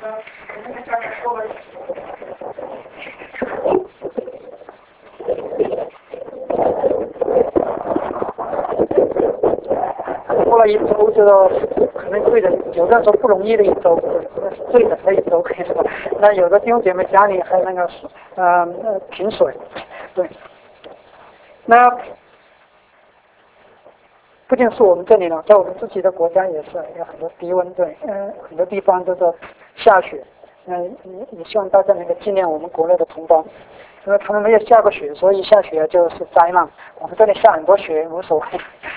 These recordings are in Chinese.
过了一周，这个可能对人有的时候不容易的一周，那是最冷的一周，可以说。那有的弟兄姐妹家里还有那个停水，对。那不仅是我们这里了，在我们自己的国家也是有很多低温，对，很多地方都是下雪。也希望大家能够纪念我们国内的同胞，因为他们没有下过雪，所以下雪就是灾难。我们这里下很多雪无所谓。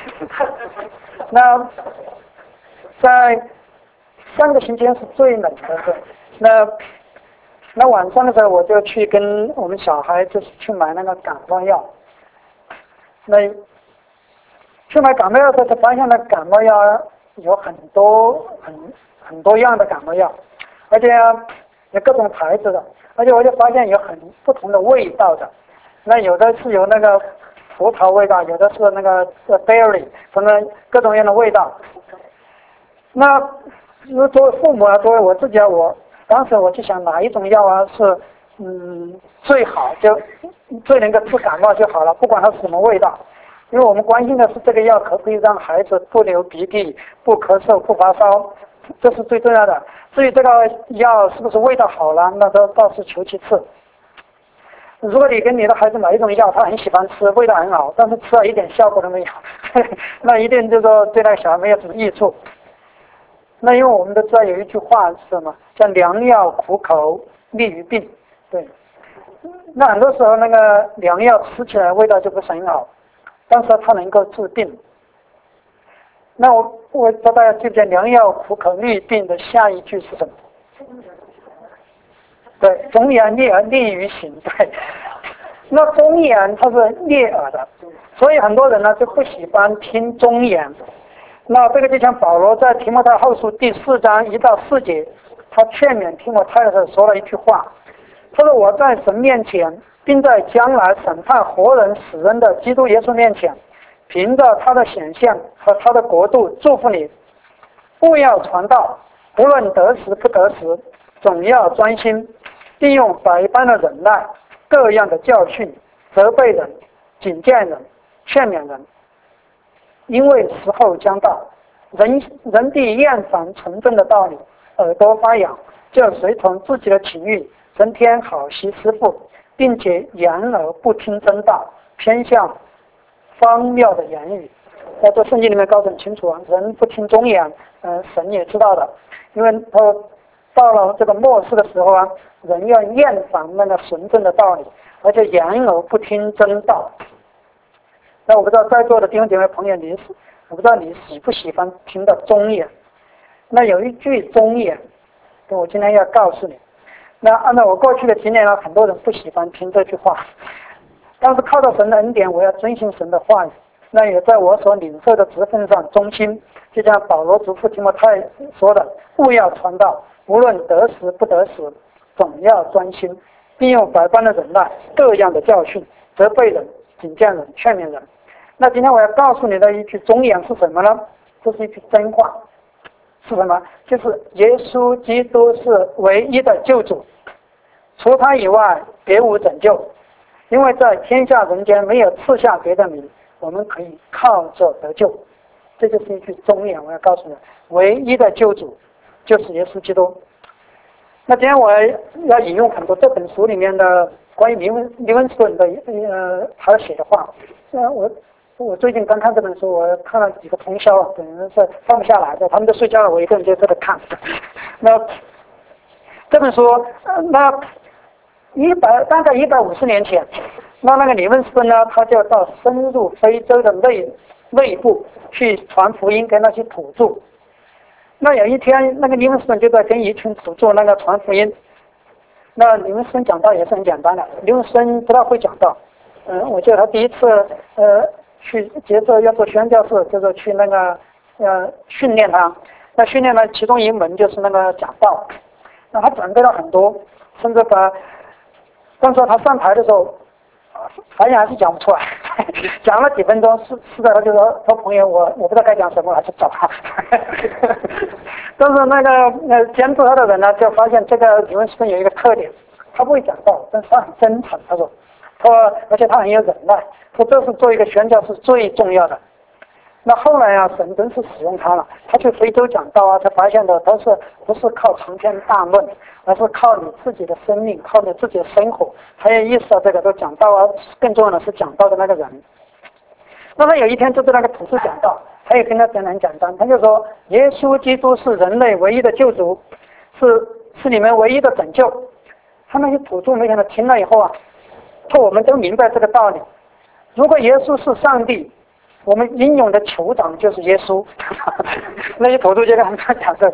那在上个星期是最冷的，对。那晚上的时候，我就去跟我们小孩就是去买那个感冒药。那去买感冒药的时候，就发现那感冒药有很多样的感冒药，而且有各种牌子的，而且我就发现有很不同的味道的。那有的是有那个葡萄味道，有的是那个berry， 反正各种各样的味道。那作为父母啊，作为我自己啊，当时我就想哪一种药啊是最好，就最能够治感冒就好了，不管它是什么味道。因为我们关心的是这个药可不可以让孩子不流鼻涕、不咳嗽、不发烧，这是最重要的。至于这个药是不是味道好了，那倒是求其次。如果你跟你的孩子买一种药，他很喜欢吃，味道很好，但是吃了一点效果都没有，那一定就说对那个小孩没有什么益处。那因为我们都知道有一句话是什么，叫良药苦口利于病，对。那很多时候那个良药吃起来味道就不是很好，但是它能够治病。那我不知道大家记不记得良药苦口利于病的下一句是什么？对，忠言逆耳利于行。对，那忠言它是逆耳的，所以很多人呢就不喜欢听忠言。那这个就像保罗在提摩太后书第4章1到4节，他劝勉提摩太的时候说了一句话，他说：“我在神面前，并在将来审判活人死人的基督耶稣面前，凭着他的显现和他的国度祝福你，勿要传道，不论得时不得时，总要专心，并用百般的忍耐，各样的教训，责备人，警戒人，劝勉人。因为时候将到，人必厌烦纯正的道理，耳朵发痒，就随从自己的情欲，增添好习师傅，并且言而不听真道，偏向荒谬的言语。”在这圣经里面告诉很清楚啊，人不听忠言，神也知道的，因为他到了这个末世的时候啊，人要厌烦那个纯正的道理，而且言而不听真道。那我不知道在座的弟兄姐妹朋友，我不知道你喜不喜欢听到忠言。那有一句忠言，我今天要告诉你。那按照我过去的经验呢，很多人不喜欢听这句话，但是靠着神的恩典，我要遵循神的话语。那也在我所领受的职分上忠心，就像保罗嘱咐提摩太说的：“勿要传道，无论得时不得时，总要专心，并用百般的忍耐，各样的教训，责备人，警戒人，劝勉人。”那今天我要告诉你的一句忠言是什么呢？这是一句真话，是什么？就是耶稣基督是唯一的救主，除他以外别无拯救，因为在天下人间没有赐下别的名，我们可以靠着得救。这就是一句忠言，我要告诉你，唯一的救主就是耶稣基督。那今天我要引用很多这本书里面的关于黎文斯顿的他写的话。我最近刚看这本书，我看了几个通宵，等于是放不下来的，他们都睡觉了，我一个人就在这看。那这本书，大概150年前，那个黎文斯顿呢，他就到深入非洲的内部去传福音给那些土著。那有一天，那个黎文斯顿就在跟一群土著那个传福音。那黎文斯顿讲道也是很简单的，黎文斯顿不大会讲道。我记得他第一次去接着要做宣教士，就是去那个训练他。那训练呢，其中一门就是那个讲道。那他准备了很多，甚至但是他上台的时候，发现还是讲不出来，讲了几分钟，是的，他就说：“朋友，我不知道该讲什么，还是走。” 但是那个监督他的人呢，就发现这个李文斯顿有一个特点，他不会讲道，但是他很真诚。他说，而且他很有忍耐，说这是做一个宣教是最重要的。那后来啊，神真是使用他了，他去非洲讲道啊，才发现的不是靠长篇大论，而是靠你自己的生命，靠你自己的生活，才有意识到这个都讲道啊。更重要的是讲道的那个人。那他有一天就对那个土著讲道，他也跟他讲得很简单，他就说耶稣基督是人类唯一的救主，是你们唯一的拯救。他那些土著没想到听了以后啊，说我们都明白这个道理，如果耶稣是上帝，我们英勇的酋长就是耶稣。那些土著就跟他讲这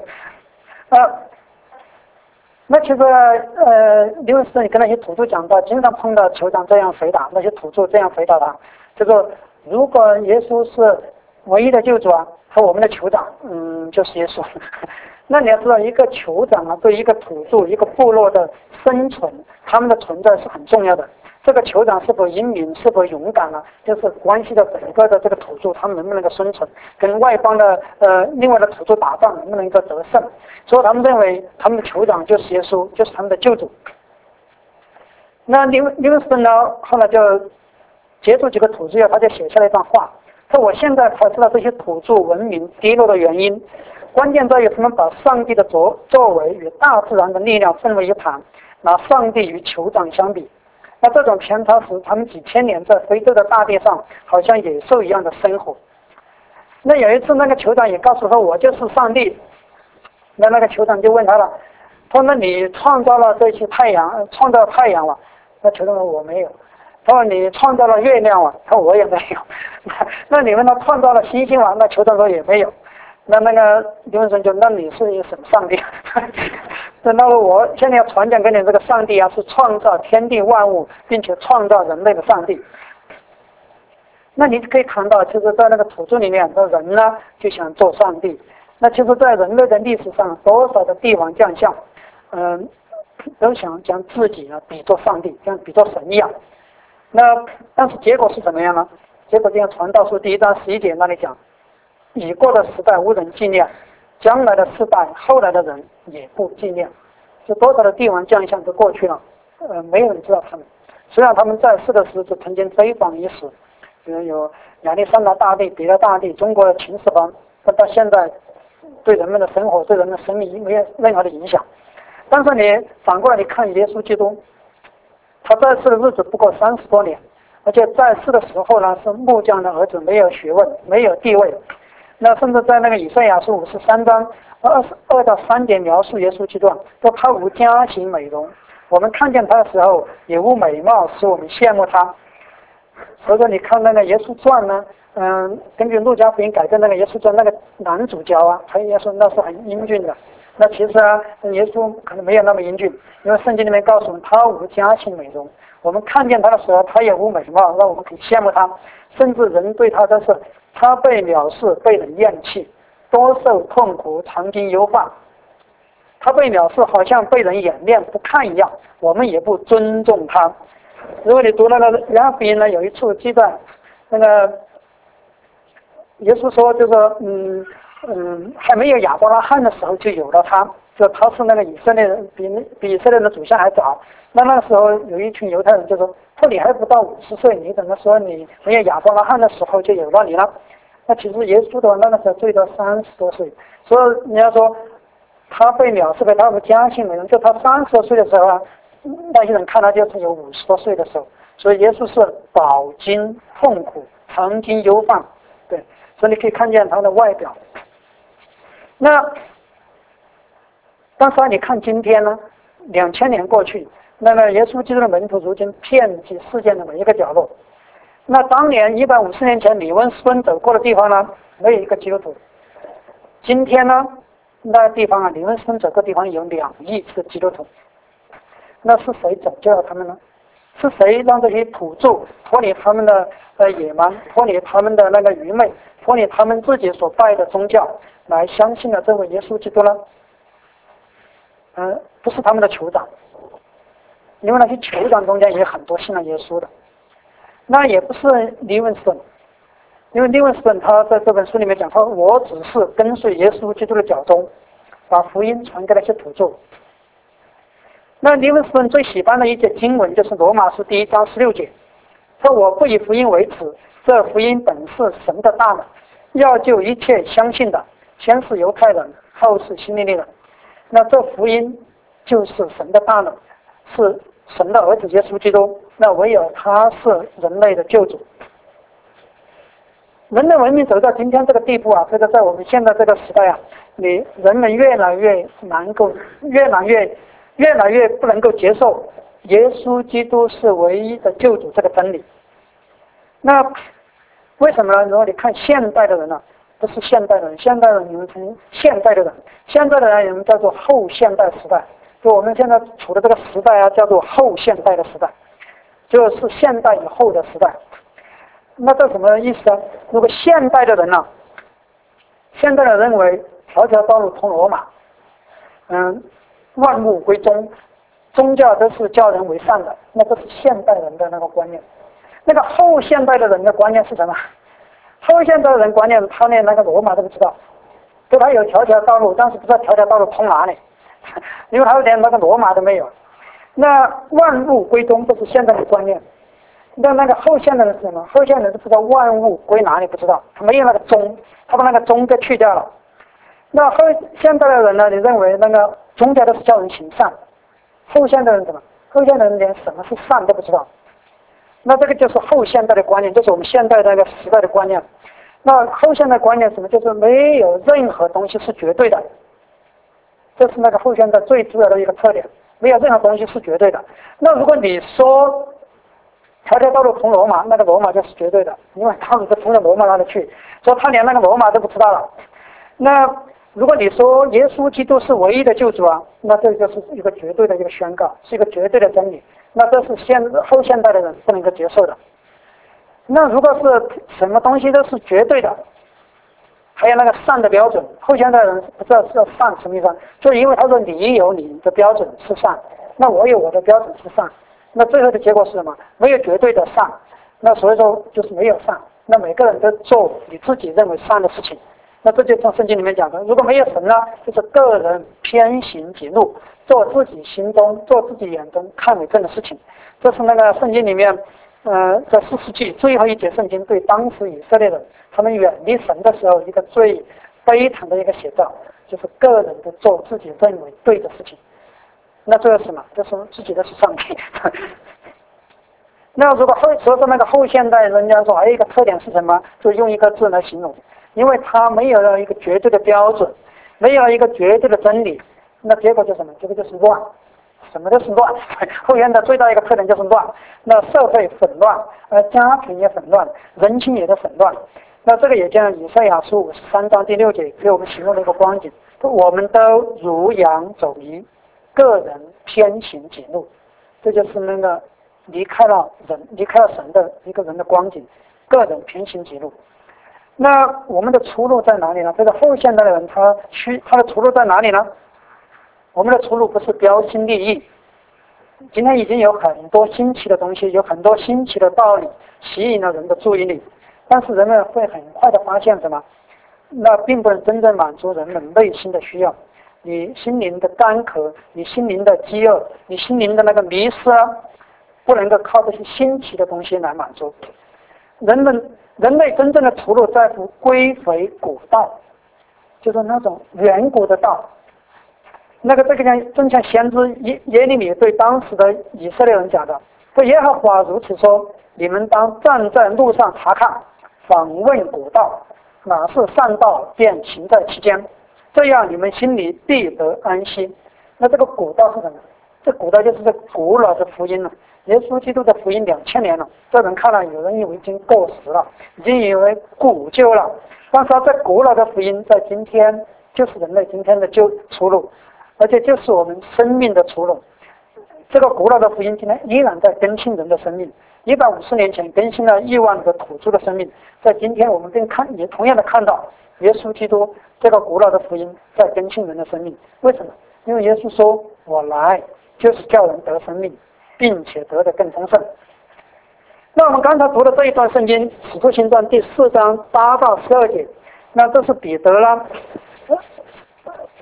那其实李文斯顿跟那些土著讲到，经常碰到酋长这样回答，那些土著这样回答他，就说如果耶稣是唯一的救主啊，和我们的酋长就是耶稣。那你要知道，一个酋长啊，对一个土著一个部落的生存，他们的存在是很重要的。这个酋长是否英明，是否勇敢啊，就是关系到整个的这个土著他们能不能够生存，跟外邦的另外的土著打仗能不能够得胜。所以他们认为他们的酋长就是耶稣，就是他们的救主。那李文斯顿呢，后来就接触几个土著，他就写下了一段话，说我现在才知道这些土著文明低落的原因，关键在于他们把上帝的作为与大自然的力量混为一谈，拿上帝与酋长相比。那这种偏差使他们几千年在非洲的大地上好像野兽一样的生活。那有一次那个酋长也告诉他，我就是上帝。那个酋长就问他了，他说那你创造了这些太阳，创造太阳了？那酋长说我没有。他说你创造了月亮了？他说我也没有。那你们呢创造了星星了？那酋长说也没有。那个李文森就那你是什么上帝？那我现在要传讲给你这个上帝啊，是创造天地万物并且创造人类的上帝。那你可以看到，其实在那个土著里面的人呢就想做上帝。那其实在人类的历史上，多少的帝王将相都想将自己呢比作上帝，像比作神一样。但是结果是怎么样呢？结果就像传道书第1章11节那里讲，已过的时代无人纪念，将来的世代后来的人也不纪念。就多少的帝王将相都过去了，没有人知道他们。虽然他们在世的时候曾经飞榜一时，比如有亚历山大大帝、彼得大帝、中国的秦始皇，但到现在对人们的生活、对人们的生命没有任何的影响。但是你反过来你看耶稣基督，他在世的日子不过30多年，而且在世的时候呢是木匠的儿子，没有学问，没有地位。那甚至在那个以赛亚书53章22到3节描述耶稣基督，说他无家型美容，我们看见他的时候也无美貌，使我们羡慕他。所以说你看那个耶稣传呢，根据路加福音改编那个耶稣传，那个男主角啊，他也说那是很英俊的。那其实啊，耶稣可能没有那么英俊，因为圣经里面告诉我们他无家型美容，我们看见他的时候他也无美貌，让我们可以羡慕他。甚至人对他都是他被藐视，被人厌弃，多受痛苦，常经忧患。他被藐视好像被人掩面不看一样，我们也不尊重他。如果你读那个约翰福音呢，有一处记载，那个耶稣说就是还没有亚伯拉罕的时候就有了他，就他是那个以色列人，比以色列的祖先还早。那个时候有一群犹太人就说你还不到50岁，你怎么说你没有亚伯拉罕的时候就有了你了？那其实耶稣的话那个时候最多30多岁，所以你要说他被藐视，被他们家姓美容，就他30多岁的时候啊，那些人看他就是有50多岁的时候。所以耶稣是饱经痛苦，常经忧患，对，所以你可以看见他的外表。但是你看今天呢，2000年过去，那个耶稣基督的门徒如今遍及世界的每一个角落。那当年150年前李文斯顿走过的地方呢，没有一个基督徒。今天呢，那地方啊，李文斯顿走过的地方有2亿是基督徒。那是谁拯救了他们呢？是谁让这些土著脱离他们的野蛮，脱离他们的那个愚昧，脱离他们自己所拜的宗教，来相信了这位耶稣基督呢？不是他们的酋长，因为那些酋长中间也有很多信了耶稣的。那也不是利文斯顿，因为利文斯顿他在这本书里面讲说，我只是跟随耶稣基督的脚踪， 把福音传给那些土著。那利文斯顿最喜欢的一节经文就是罗马书1章16节，说我不以福音为耻，这福音本是神的大能，要救一切相信的，先是犹太人，后是希利尼人。那这福音就是神的大能，是神的儿子耶稣基督，那唯有他是人类的救主。人类文明走到今天这个地步啊，这个在我们现在这个时代啊，人们越来越不能够接受耶稣基督是唯一的救主这个真理。那为什么呢？如果你看现代的人呢，不是现代的人，现代人你们称现代的人，现代的人你们叫做后现代时代，就我们现在处的这个时代啊，叫做后现代的时代，就是现代以后的时代。那这什么意思啊？如果现代的人呢，现代人认为条条道路通罗马，万物归宗，宗教都是教人为善的，那这是现代人的那个观念。那个后现代的人的观念是什么？后现代的人观念，他连那个罗马都不知道，对他有条条道路，但是不知道条条道路通哪里，因为他连那个罗马都没有。那万物归宗，这是现代的观念。那个后现代人是什么？后现代人是不知道万物归哪里，不知道，他没有那个宗，他把那个宗给去掉了。那后现代的人呢？你认为那个宗教都是叫人行善，后现代人怎么？后现代人连什么是善都不知道。那这个就是后现代的观念，就是我们现代那个时代的观念。那后现代观念什么？就是没有任何东西是绝对的，这是那个后现代最主要的一个特点，没有任何东西是绝对的。那如果你说条条道路通罗马，那个罗马就是绝对的，因为他们都通到罗马那里去，说他连那个罗马都不知道了。那如果你说耶稣基督是唯一的救主啊，那这就是一个绝对的一个宣告，是一个绝对的真理。那这是后现代的人不能够接受的。那如果是什么东西都是绝对的，还有那个善的标准，后现代人不知道是要善什么意思，就因为他说你有你的标准是善，那我有我的标准是善，那最后的结果是什么？没有绝对的善，那所以说就是没有善，那每个人都做你自己认为善的事情。那这就从圣经里面讲的，如果没有神呢，就是个人偏行己路，做自己心中、做自己眼中看为正的事情。这是那个圣经里面，在4世纪最后一节圣经对当时以色列人他们远离神的时候一个最悲惨的一个写照，就是个人都做自己认为对的事情。那这是什么？这是自己的是上帝。那如果所以说那个后现代人家说还有一个特点是什么？就用一个字来形容。因为他没有一个绝对的标准，没有一个绝对的真理，那结果就是什么？结果就是乱，什么都是乱。后现代最大一个特点就是乱，那社会混乱，家庭也混乱，人心也都混乱。那这个也叫以赛亚书53章第6节给我们形容的一个光景，我们都如羊走迷，个人偏行己路。这就是那个离开了神的一个人的光景，个人偏行己路。那我们的出路在哪里呢？这个后现代的人他的出路在哪里呢？我们的出路不是标新立异。今天已经有很多新奇的东西，有很多新奇的道理吸引了人的注意力，但是人们会很快的发现什么？那并不能真正满足人们内心的需要。你心灵的干渴，你心灵的饥饿，你心灵的那个迷失啊，不能够靠这些新奇的东西来满足。人类真正的出路在乎归回古道，就是那种远古的道。这个正像先知耶利米对当时的以色列人讲的，说耶和华如此说：你们当站在路上查看，访问古道，哪是善道，便行在其间，这样你们心里必得安息。那这个古道是什么？这古道就是这古老的福音了。耶稣基督的福音2000年了，这人看了，有人以为已经过时了，已经以为古旧了。但是这古老的福音在今天就是人类今天的出路，而且就是我们生命的出路。这个古老的福音今天依然在更新人的生命。150年前更新了1万个土著的生命，在今天我们也同样的看到耶稣基督这个古老的福音在更新人的生命。为什么？因为耶稣说：我来就是叫人得生命，并且得的更丰盛。那我们刚才读的这一段圣经，使徒行传第4章8到12节，那这是彼得啦，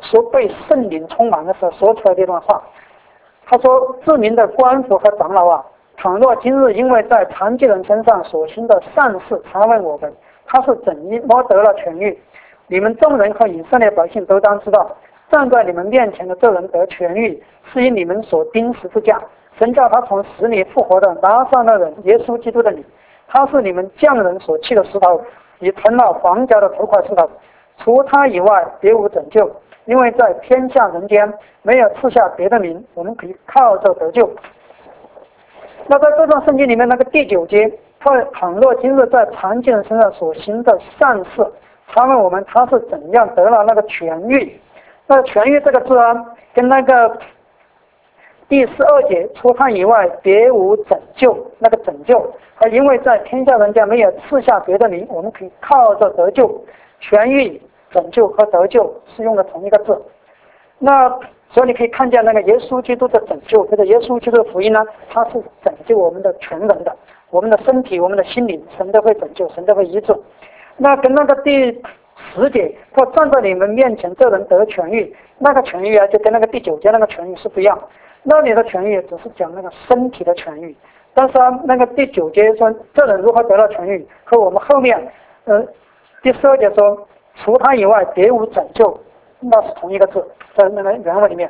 说被圣灵充满的时候说出来这段话。他说：“知名的官府和长老啊，倘若今日因为在残疾人身上所行的善事查问我们，他是怎么得了痊愈？你们众人和以色列百姓都当知道，站在你们面前的这人得痊愈，是因你们所钉十字架，神叫他从死里复活的拿撒勒人耶稣基督的你，他是你们匠人所弃的石头，已成了房角的头块石头。除他以外，别无拯救。因为在天下人间没有赐下别的名，我们可以靠着得救。”那在这段圣经里面，那个第9节，倘若今日在残疾人身上所行的善事，查问我们他是怎样得了那个痊愈。那痊愈这个字啊，跟那个第12节除他以外别无拯救，那个拯救，而因为在天下人间没有赐下别的名，我们可以靠着得救。痊愈、拯救和得救是用的同一个字。那所以你可以看见那个耶稣基督的拯救，或者耶稣基督的福音呢，它是拯救我们的全人的，我们的身体、我们的心灵，神都会拯救，神都会医治。那跟那个第10节，他站在你们面前，这人得痊愈，那个痊愈啊，就跟那个第9节那个痊愈是不一样。那里的痊愈只是讲那个身体的痊愈，但是啊，那个第9节说这人如何得到痊愈，和我们后面第12节说除他以外别无拯救，那是同一个字，在那个原文里面。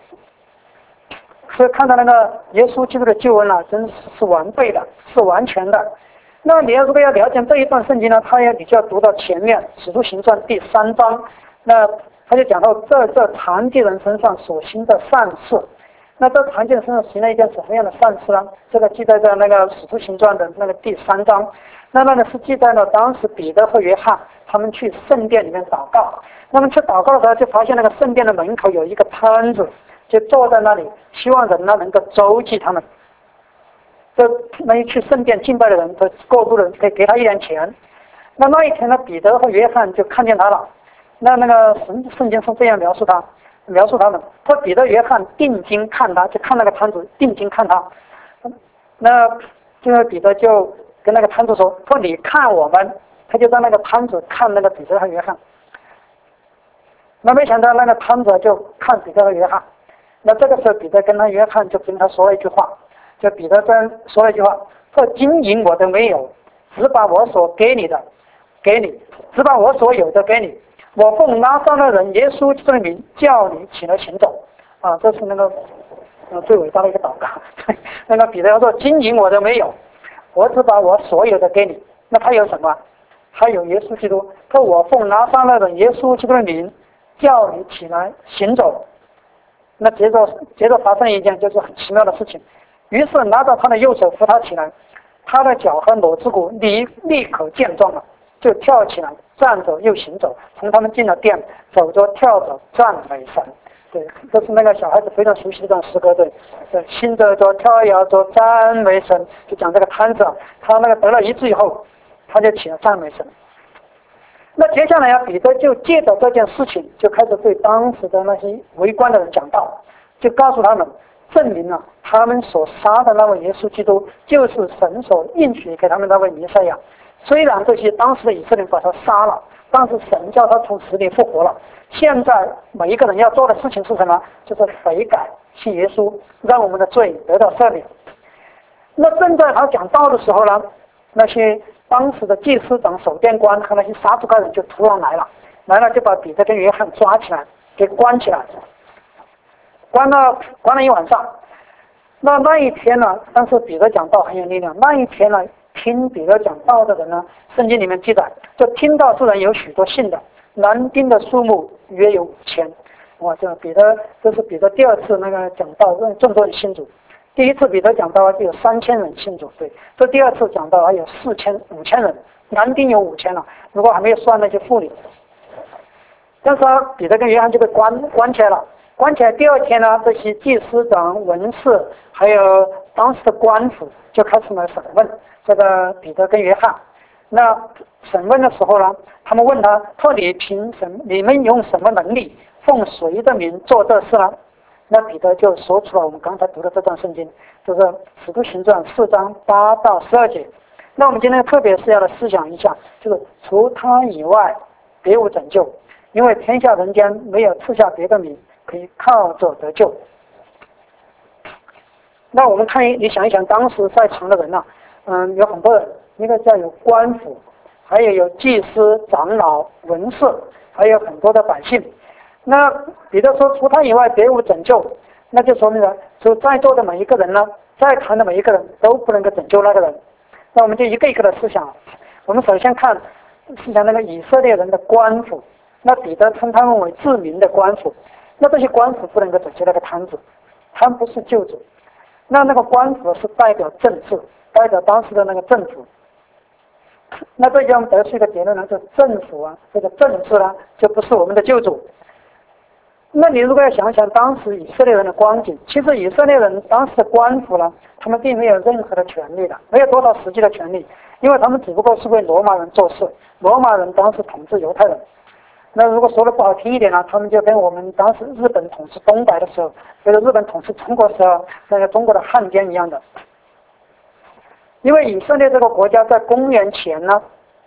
所以看到那个耶稣基督的救恩啊，真是完备的，是完全的。那你如果要了解这一段圣经呢，你就要读到前面《使徒行传》第3章，那他就讲到这残疾人身上所行的善事。那这残疾人身上行了一件什么样的善事呢？这个记载在那个《使徒行传》的那个第3章。那个是记载了当时彼得和约翰他们去圣殿里面祷告。那么去祷告的时候，就发现那个圣殿的门口有一个摊子，就坐在那里，希望人呢能够周济他们。这那一去圣殿敬拜的人，过路的人可以给他一点钱。那一天呢，彼得和约翰就看见他了。那个圣经是这样描述他们，说彼得、约翰定睛看他，就看那个摊子，定睛看他。那这个彼得就跟那个摊子说你看我们，他就在那个摊子看那个彼得和约翰。那没想到那个摊子就看彼得和约翰。那这个时候彼得跟他约翰就跟他说了一句话，就彼得说了一句话，说金银我都没有，只把我所给你的给你，只把我所有的给你。我奉拿撒勒人耶稣基督的名叫你起来行走。啊，这是那个最伟大的一个祷告。那个彼得说金银我都没有，我只把我所有的给你。那他有什么？他有耶稣基督。说我奉拿撒勒人耶稣基督的名叫你起来行走。那接着发生一件就是很奇妙的事情，于是拿着他的右手扶他起来，他的脚和裸子骨立刻健壮了，就跳起来，站着又行走，从他们进了店，走着跳着赞美神。对，这是那个小孩子非常熟悉的一段诗歌。对，行走着跳跃着赞美神，就讲这个摊子，他那个得了医治以后，他就起来赞美神。那接下来啊，彼得就借着这件事情，就开始对当时的那些围观的人讲道，就告诉他们，证明了他们所杀的那位耶稣基督就是神所应许给他们那位弥赛亚。虽然这些当时的以色列人把他杀了，但是神叫他从死里复活了。现在每一个人要做的事情是什么？就是悔改信耶稣，让我们的罪得到赦免。那正在他讲道的时候呢，那些当时的祭司长、守殿官和那些撒都该人就突然来了就把彼得跟约翰抓起来，给关起来，关了一晚上。那一天呢，但是彼得讲道很有力量。那一天呢，听彼得讲道的人呢，圣经里面记载，就听到之人有许多信的，男丁的数目约有5000。哇，这是彼得第二次那个讲道，让众多人信主。第一次彼得讲道就有3000人信主，对，这第二次讲道还有5000人，男丁有5000了，如果还没有算那些妇女。但是彼得跟约翰就被关起来了。关起来第二天呢，这些祭司长、文士还有当时的官府就开始来审问这个彼得跟约翰。那审问的时候呢，他们问他说你们用什么能力奉谁的名做这事呢？那彼得就说出了我们刚才读的这段圣经，就是《使徒行传》4章8到12节。那我们今天特别是要来思想一下，就是除他以外别无拯救。 因为天下人间没有赐下别的名可以靠着得救。那我们看你想一想，当时在场的人呢，有很多人，一个叫有官府，还有祭司、长老、文士，还有很多的百姓。那彼得说，除他以外别无拯救，那就说明了，就在座的每一个人呢，在场的每一个人都不能够拯救那个人。那我们就一个一个的思想。我们首先看思想那个以色列人的官府，那彼得称他们为治民的官府。那这些官府不能够拯救那个摊子，他们不是救主。那个官府是代表政治，代表当时的那个政府。那这样得出一个结论呢，就政府啊，这个政治呢，就不是我们的救主。那你如果要想想当时以色列人的光景，其实以色列人当时的官府呢，他们并没有任何的权利的，没有多少实际的权利，因为他们只不过是为罗马人做事。罗马人当时统治犹太人，那如果说的不好听一点呢，他们就跟我们当时日本统治东北的时候，或者日本统治中国时候那个中国的汉奸一样的。因为以色列这个国家在公元前呢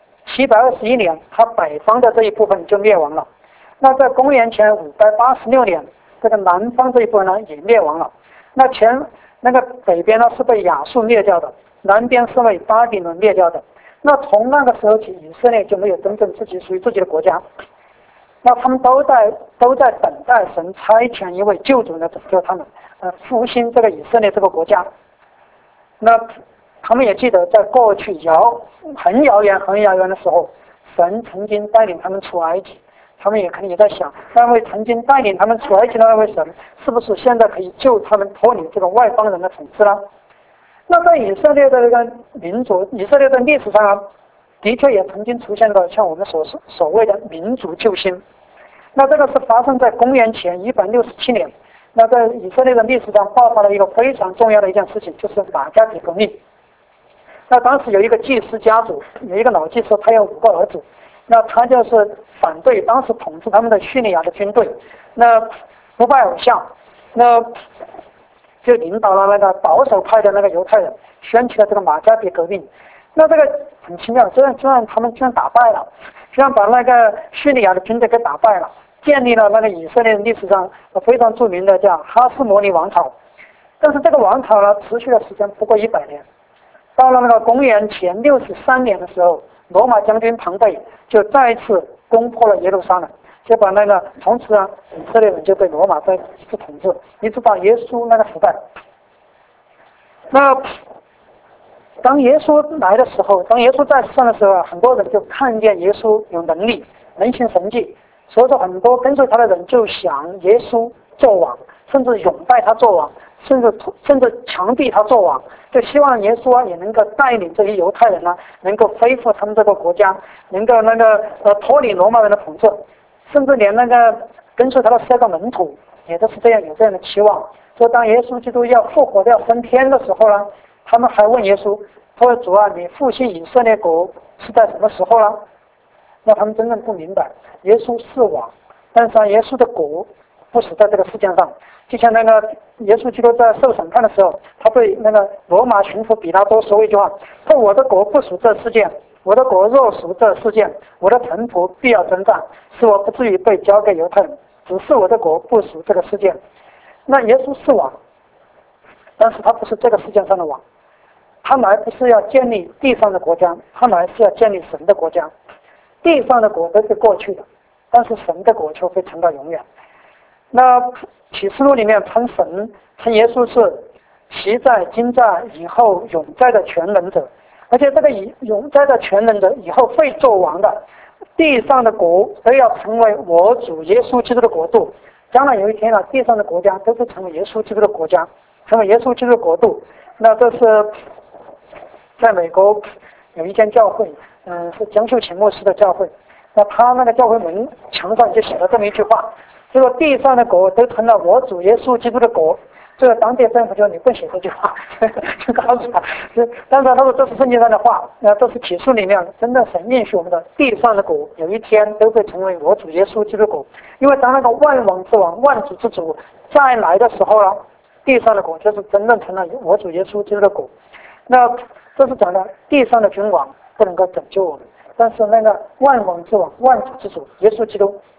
721年，它北方的这一部分就灭亡了。那在公元前586年，这个南方这一部分呢也灭亡了。那个北边呢是被亚述灭掉的，南边是被巴比伦灭掉的。那从那个时候起，以色列就没有真正属于自己的国家。那他们都在等待神差遣一位救主来拯救他们，复兴这个以色列这个国家。那他们也记得，在过去很遥远的时候，神曾经带领他们出埃及。他们也可能也在想，那位曾经带领他们出埃及的那位神，是不是现在可以救他们脱离这个外邦人的统治呢？那在以色列的这个民族，以色列的历史上，的确也曾经出现过像我们所谓的民族救星。那这个是发生在公元前167年。那在以色列的历史上爆发了一个非常重要的一件事情，就是马加比革命。那当时有一个祭司家族，有一个老祭司，他有5个儿子。那他就是反对当时统治他们的叙利亚的军队，那不拜偶像，那就领导了那个保守派的那个犹太人，掀起了这个马加比革命。那这个很奇妙，他们居然打败了，居然把那个叙利亚的军队给打败了，建立了那个以色列历史上非常著名的叫哈斯摩尼王朝。但是这个王朝呢，持续的时间不过100年。到了那个公元前63年的时候，罗马将军庞贝就再一次攻破了耶路撒冷，就把那个从此啊，以色列人就被罗马再一次统治，一直到耶稣那个时代。那当耶稣来的时候，当耶稣在世上的时候，很多人就看见耶稣有能力，能行神迹，所以说很多跟随他的人就想耶稣做王，甚至拥戴他做王，甚至强逼他做王，就希望耶稣也能够带领这些犹太人呢，能够恢复他们这个国家，能够脱离罗马人的统治，甚至连那个跟随他的12个门徒也都是有这样的期望。所以当耶稣基督要复活要升天的时候呢，他们还问耶稣，他说：“主啊，你复兴以色列国是在什么时候呢？”那他们真正不明白，耶稣是王，但是耶稣的国不是在这个世界上。就像那个耶稣基督在受审判的时候，他对那个罗马巡抚比拉多说一句话，说：“我的国不属这世界，我的国若属这世界，我的臣仆必要征战，使我不至于被交给犹太人。只是我的国不属这个世界。”那耶稣是王，但是他不是这个世界上的王，他来不是要建立地上的国家，他来是要建立神的国家。地上的国都是过去的，但是神的国却会存到永远。那启示录里面称耶稣是昔在今在以后永在的全能者，而且这个永在的全能者以后会做王的，地上的国都要成为我主耶稣基督的国度。将来有一天地上的国家都会成为耶稣基督的国家，成为耶稣基督的国度。那这是在美国有一间教会，是江秀琴牧师的教会。那他那个教会门墙上就写了这么一句话，就说地上的国都成了我主耶稣基督的国。这个当地政府就你不写这句话，就告诉他，但是他说这是圣经上的话，这是启示里面真的神应许我们的，地上的国有一天都会成为我主耶稣基督的国。因为当那个万王之王、万主之主再来的时候呢，地上的国就是真正成了我主耶稣基督的国。那这是讲的地上的君王不能够拯救我们，但是那个万王之王、万主之主耶稣基督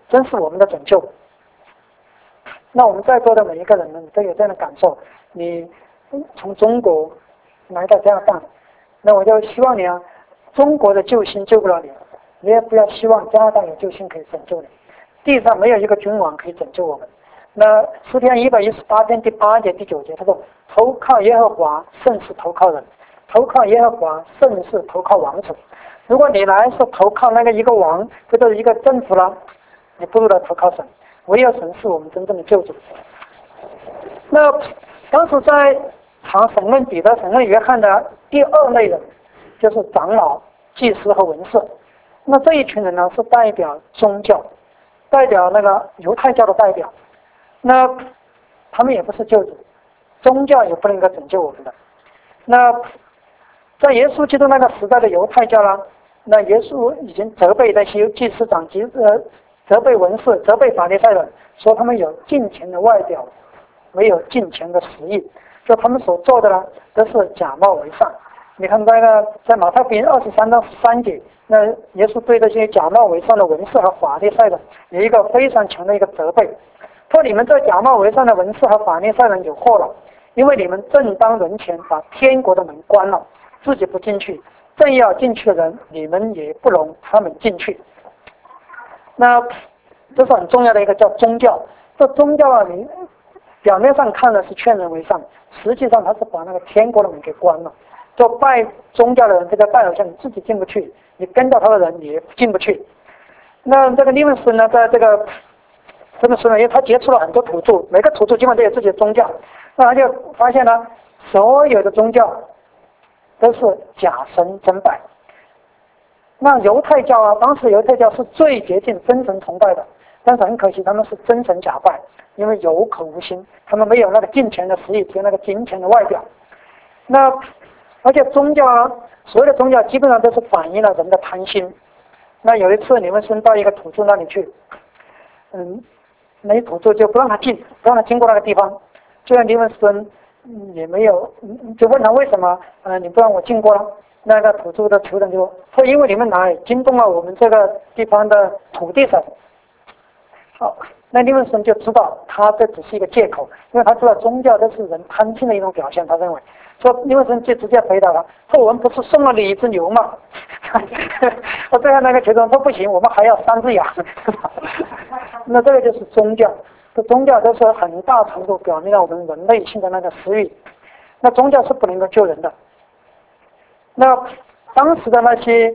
真是我们的拯救。那我们在座的每一个人呢，你都有这样的感受。你从中国来到加拿大，那我就希望你啊，中国的救星救不了你，你也不要希望加拿大有救星可以拯救你。地上没有一个君王可以拯救我们。那诗篇118篇第8节第9节，他说：投靠耶和华胜似投靠人，投靠耶和华胜似投靠王子。如果你来是投靠那个一个王或者一个政府了，你不如来投靠神，唯有神是我们真正的救主。那当时在审问彼得、审问约翰的第2类人，就是长老、祭司和文士。那这一群人呢，是代表宗教，代表那个犹太教的代表。那他们也不是救主，宗教也不能够拯救我们的。那在耶稣基督那个时代的犹太教呢，那耶稣已经责备那些祭司长及责备文士、责备法利赛人，说他们有敬虔的外表，没有敬虔的实意，就他们所做的呢，都是假冒伪善。你看那个在马太福音23到13节，那耶稣对这些假冒伪善的文士和法利赛人有一个非常强的一个责备，说你们这假冒伪善的文士和法利赛人有祸了，因为你们正当人前把天国的门关了，自己不进去，正要进去的人，你们也不容他们进去。那这是很重要的一个叫宗教。这宗教啊，你表面上看的是劝人为善，实际上他是把那个天国的门给关了。就拜宗教的人，这个拜偶像，你自己进不去，你跟着他的人也进不去。那这个利文斯呢，在这个书呢，因为他接触了很多土著，每个土著基本上都有自己的宗教，那他就发现呢，所有的宗教都是假神真拜。那犹太教啊，当时犹太教是最接近真神崇拜的，但是很可惜他们是真神假拜，因为有口无心，他们没有那个敬虔的实力，只有那个金钱的外表。那而且宗教啊，所有的宗教基本上都是反映了人的贪心。那有一次你们升到一个土著那里去，那些土著就不让他进，不让他经过那个地方。就像利文森也没有，就问他为什么你不让我进过了？那个土著的酋长就说因为你们来惊动了我们这个地方的土地神。好，那利文森就知道他这只是一个借口，因为他知道宗教都是人贪心的一种表现，他认为。说利文森就直接回答了，说我们不是送了你一只牛吗？最后那个酋长说不行，我们还要3只羊。那这个就是宗教，这宗教都是很大程度表明了我们人类性的那个私欲。那宗教是不能够救人的。那当时的那些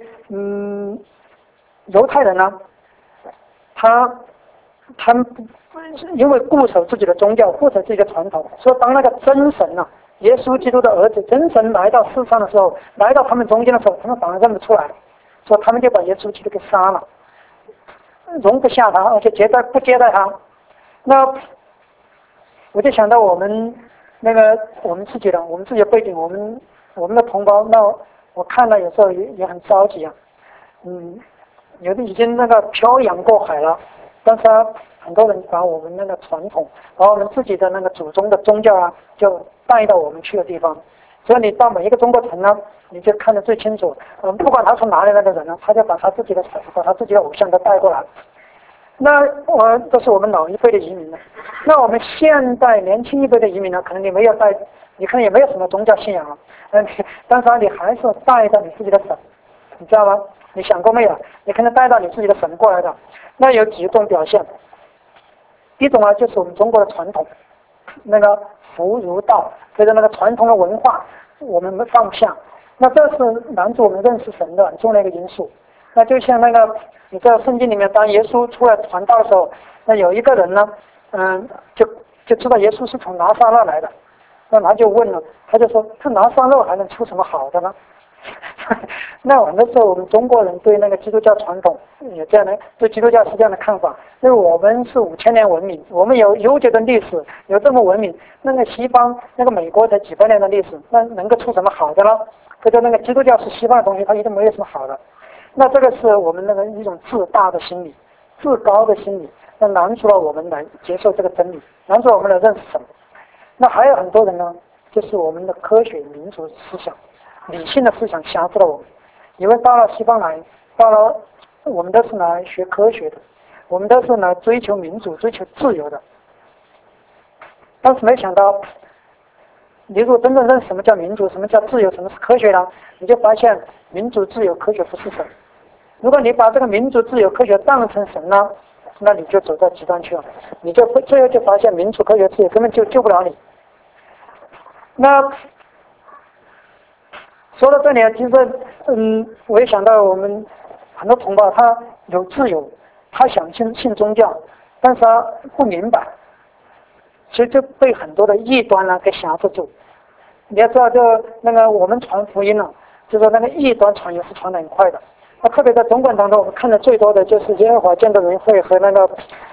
犹太人呢，他们因为固守自己的宗教，固守自己的传统，所以当那个真神啊，耶稣基督的儿子真神来到世上的时候，来到他们中间的时候，他们反而认不出来，所以他们就把耶稣基督给杀了，容不下他，而且不接待他。那我就想到我们自己的背景，我们的同胞，那我看了有时候也很着急啊。有的已经那个漂洋过海了，但是很多人把我们那个传统，把我们自己的那个祖宗的宗教啊，就带到我们去的地方。所以你到每一个中国城呢，你就看得最清楚。不管他从哪里来的人呢，他就把他自己的神，把他自己的偶像都带过来。那这是我们老一辈的移民了。那我们现代年轻一辈的移民呢，可能你可能也没有什么宗教信仰了，但是你还是带着你自己的神，你知道吗？你想过没有？你可能带到你自己的神过来的。那有几种表现。第一种呢，就是我们中国的传统，那个福儒道，随着那个传统的文化，我们没放不下。那这是拦阻我们认识神的很重要的一个因素。那就像那个你在圣经里面，当耶稣出来传道的时候，那有一个人呢，就知道耶稣是从拿撒勒来的，那他就问了，他就说，他拿撒勒还能出什么好的呢？那很多时候我们中国人对那个基督教传统也这样的，对基督教是这样的看法，因为我们是5000年文明，我们有悠久的历史，有这么文明，那个西方那个美国才几百年的历史，那能够出什么好的呢？或者那个基督教是西方的东西，它一定没有什么好的。那这个是我们那个一种自大的心理，自高的心理，那拦阻了我们来接受这个真理，拦阻了我们来认识神。那还有很多人呢，就是我们的科学民主思想、理性的思想辖制了我们，以为到了西方来，到了我们都是来学科学的， 我们都是呢追求民主、追求自由的。但是没想到，你如果真正认识什么叫民主、什么叫自由、什么是科学呢，你就发现民主、自由、科学不是神。如果你把这个民主、自由、科学当成神呢，那你就走到极端去了，你就最后就发现民主、科学、自由根本就救不了你。那说到这里，其实我也想到我们很多同胞，他有自由，他想信宗教，但是他不明白，其实就被很多的异端呢给辖制住。你要知道，就那个我们传福音呢，就说那个异端传也是传得很快的。那特别在中国当中，我们看的最多的就是耶和华见证人会和那个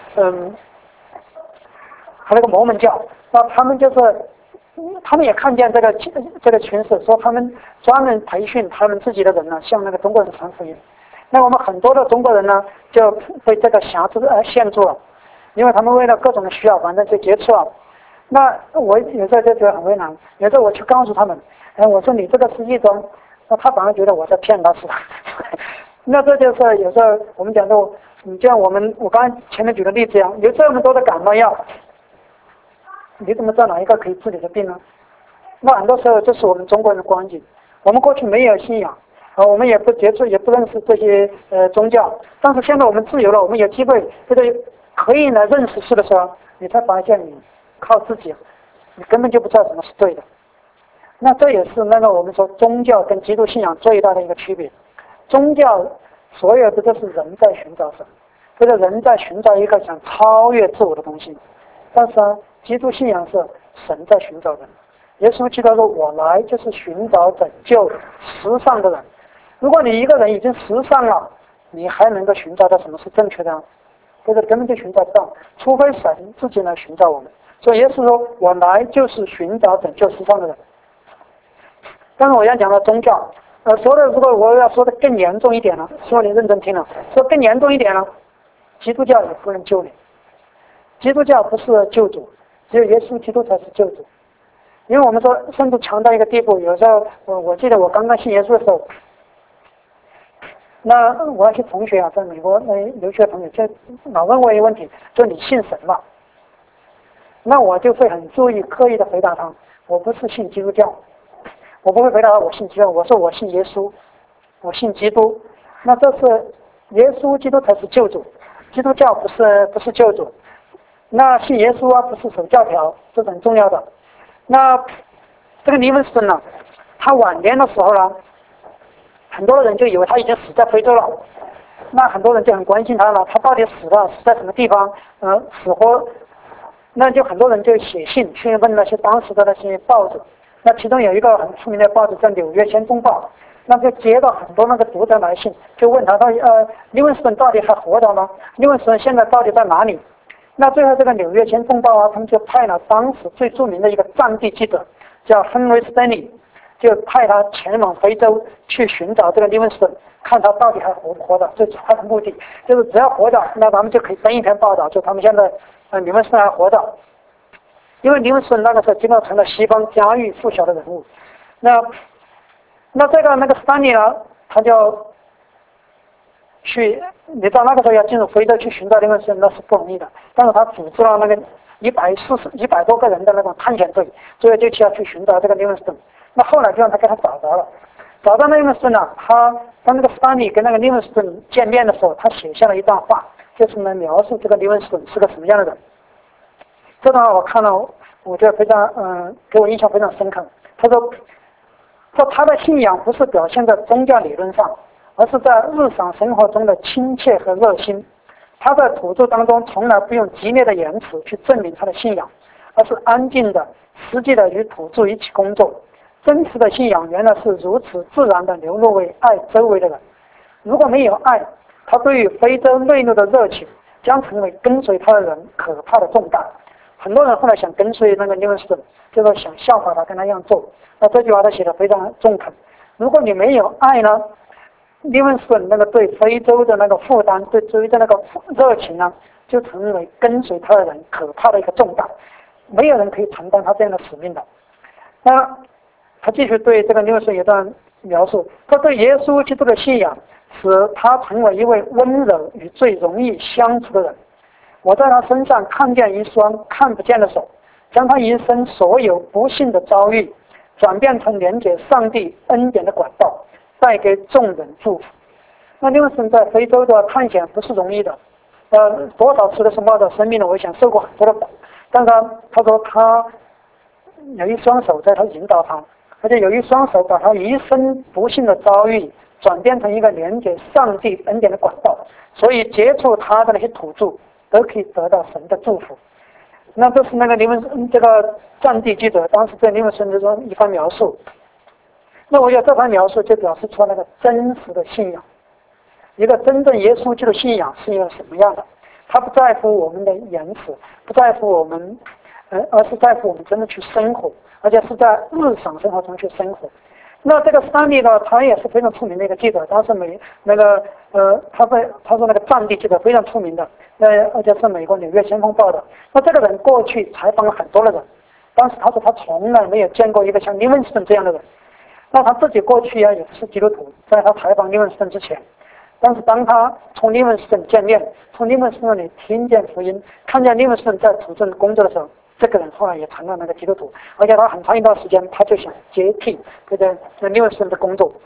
和那个摩门教。那他们也看见这个趋势，说他们专门培训他们自己的人呢，向那个中国人传福音。那我们很多的中国人呢，就被这个辖制限住了，因为他们为了各种的需要，反正就接触了。那我有时候就觉得很为难，有时候我去告诉他们，我说你这个是异端，那他反而觉得我在骗他似的。那这就是有时候我们讲说，就像我刚才前面举的例子一样，有这么多的感冒药，你怎么知道哪一个可以治你的病呢？那很多时候这是我们中国人的关系，我们过去没有信仰，我们也不接触，也不认识这些宗教，但是现在我们自由了，我们有机会可以来认识事的时候，你才发现你靠自己，你根本就不知道什么是对的。那这也是那个我们说宗教跟基督信仰最大的一个区别。宗教所有的都是人在寻找神，这个人在寻找一个想超越自我的东西。但是基督信仰是神在寻找人。耶稣基督说：“我来就是寻找拯救世上的人。”如果你一个人已经世上了，你还能够寻找到什么是正确的呢？这个根本就寻找不到，除非神自己来寻找我们。所以耶稣说：“我来就是寻找拯救世上的人。”但是我要讲到宗教，说的如果我要说的更严重一点呢，希望你认真听了。说更严重一点呢，基督教也不能救你，基督教不是救主，只有耶稣基督才是救主。因为我们说甚至强到一个地步，有时候我记得我刚刚信耶稣的时候，那我那些同学啊，在美国那留学同学就老问我一个问题，说你信神吗？那我就会很注意刻意的回答他，我不是信基督教。我不会回答我信基督，我说我信耶稣，我信基督。那这是耶稣基督才是救主，基督教不是救主。那信耶稣不是守教条，这是很重要的。那这个利文斯顿呢，他晚年的时候呢，很多人就以为他已经死在非洲了，那很多人就很关心他了，他到底死在什么地方？死活？那就很多人就写信去问那些当时的那些报纸。那其中有一个很出名的报纸叫《纽约先锋报》，那就接到很多那个读者来信，就问他利文斯顿到底还活着吗？利文斯顿现在到底在哪里？那最后这个《纽约先锋报》他们就派了当时最著名的一个战地记者，叫Henry Stanley，就派他前往非洲去寻找这个利文斯顿，看他到底还活不活着。这是他的目的，就是只要活着，那咱们就可以登一篇报道，就他们现在利文斯顿还活着。因为利文斯顿那个时候基本上成了西方家喻户晓的人物。那那个斯坦利呢，他就去，你知道那个时候要进入非洲去寻找利文斯顿那是不容易的，但是他组织了那个100多个人的那种探险队，最后就要去寻找这个利文斯顿。那后来就让他给他找着了，找到利文斯顿呢，当那个斯坦利跟那个利文斯顿见面的时候，他写下了一段话，就是来描述这个利文斯顿是个什么样的人。这段话我看了，我觉得非常给我印象非常深刻。他说他的信仰不是表现在宗教理论上，而是在日常生活中的亲切和热心。他在土著当中从来不用激烈的言辞去证明他的信仰，而是安静的、实际的与土著一起工作。真实的信仰原来是如此自然的流露为爱周围的人。如果没有爱，他对于非洲内陆的热情将成为跟随他的人可怕的重担。很多人后来想跟随那个利文斯顿，就是想效法他，跟他一样做。那这句话他写的非常中肯。如果你没有爱呢，利文斯顿那个对非洲的那个负担，对非洲的那个热情呢，就成为跟随他的人可怕的一个重担。没有人可以承担他这样的使命的。那他继续对这个利文斯顿一段描述，他对耶稣基督的信仰使他成为一位温柔与最容易相处的人。我在他身上看见一双看不见的手，将他一生所有不幸的遭遇转变成连接上帝恩典的管道，带给众人祝福。那利文斯顿在非洲的探险不是容易的，多少次的是冒着生命的危险，受过很多的苦。但他说他有一双手在他引导他，而且有一双手把他一生不幸的遭遇转变成一个连接上帝恩典的管道，所以接触他的那些土著都可以得到神的祝福。那这是那个这个战地记者当时对利文斯顿的一番描述。那我觉得这番描述就表示出那个真实的信仰。一个真正耶稣基督的信仰是一个什么样的？他不在乎我们的言辞，不在乎我们，而是在乎我们真的去生活，而且是在日常生活中去生活。那这个斯坦利呢，他也是非常出名的一个记者，他是他说那个战地记者非常出名的，而且是美国《纽约先锋报》的。那这个人过去采访了很多的人，当时他说他从来没有见过一个像利文斯顿这样的人。那他自己过去也是基督徒，在他采访利文斯顿之前。但是当他从利文斯顿见面，从利文斯顿那里听见福音，看见利文斯顿在土镇工作的时候，这个人后来也成了那个基督徒，而且他很长一段时间他就想接替这个利文斯顿的工作。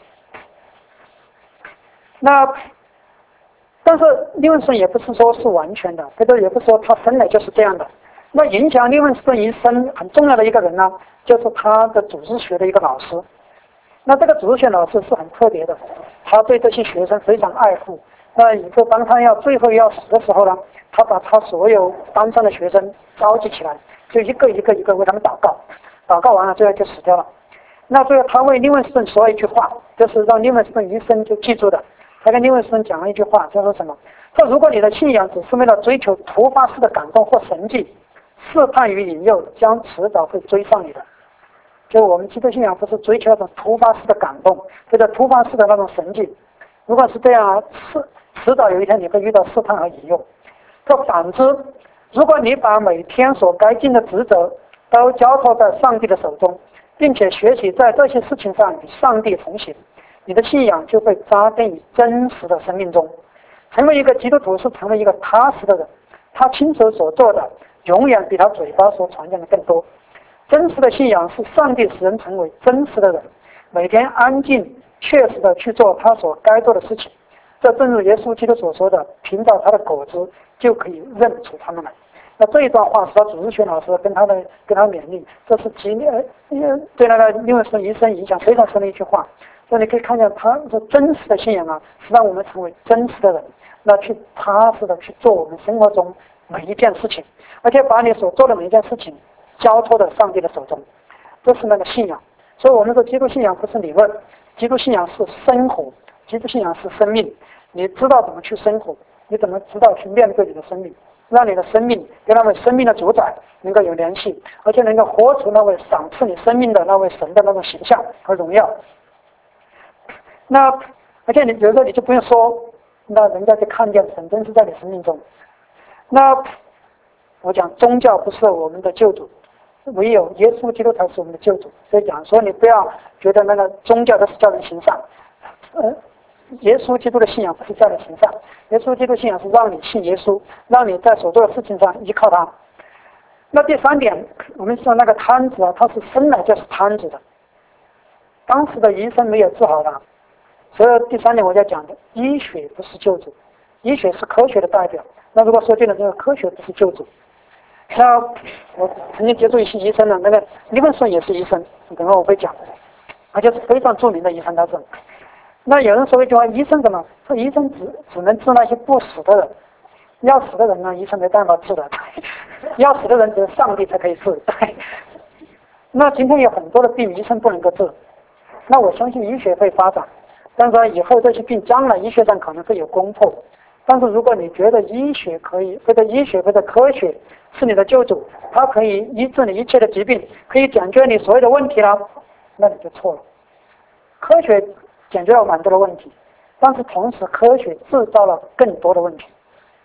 但是利文斯顿也不是说是完全的，也不是说他生来就是这样的。那影响利文斯顿一生很重要的一个人呢，就是他的组织学的一个老师。那这个组织学老师是很特别的，他对这些学生非常爱护。那以后当他最后要死的时候呢，他把他所有班上的学生召集起来，就一个一个为他们祷告，祷告完了最后就死掉了。那最后他为利文斯顿说一句话，就是让利文斯顿一生就记住的。他跟利文斯顿讲了一句话，叫做什么？说如果你的信仰只是为了追求突发式的感动或神迹，试探与引诱将迟早会追上你的。就我们基督信仰不是追求那种突发式的感动，或者突发式的那种神迹。如果是这样，迟早有一天你会遇到试探和引诱。可反之，如果你把每天所该尽的职责都交托在上帝的手中，并且学习在这些事情上与上帝同行，你的信仰就会扎根于真实的生命中。成为一个基督徒是成为一个踏实的人，他亲手所做的永远比他嘴巴所传讲的更多。真实的信仰是上帝使人成为真实的人，每天安静确实的去做他所该做的事情。这正如耶稣基督所说的，凭照他的果子就可以认出他们来。那这一段话是他组织学老师跟他勉励，这是对那个利文斯顿一生影响非常深的一句话。所以你可以看见他说真实的信仰是让我们成为真实的人，那去踏实的去做我们生活中每一件事情，而且把你所做的每一件事情交托在上帝的手中，这是那个信仰。所以我们说基督信仰不是理论，基督信仰是生活，基督信仰是生命。你知道怎么去生活，你怎么知道去面对你的生命，让你的生命跟那位生命的主宰能够有联系，而且能够活出那位赏赐你生命的那位神的那种形象和荣耀。那而且你有时候你就不用说，那人家就看见神真是在你生命中。那我讲宗教不是我们的救主，唯有耶稣基督才是我们的救主。所以讲说你不要觉得那个宗教都是叫人行善，耶稣基督的信仰不是叫你行善，耶稣基督信仰是让你信耶稣，让你在所做的事情上依靠他。那第三点，我们说那个瘫子他是生来就是瘫子的，当时的医生没有治好他。所以第三点我在讲的，医学不是救主，医学是科学的代表。那如果说这个科学不是救主，那我曾经接触一些医生呢，那个利文斯顿也是医生，等会我会讲，而且是非常著名的医生。他是，那有人说一句话，医生怎么说？医生只能治那些不死的人，要死的人呢，医生没办法治的，要死的人只有上帝才可以治。那今天有很多的病，医生不能够治，那我相信医学会发展。但是以后这些病将来医学上可能会有攻破，但是如果你觉得医学可以，或者医学或者科学是你的救主，它可以医治你一切的疾病，可以解决你所有的问题了，那你就错了。科学解决了蛮多的问题，但是同时科学制造了更多的问题。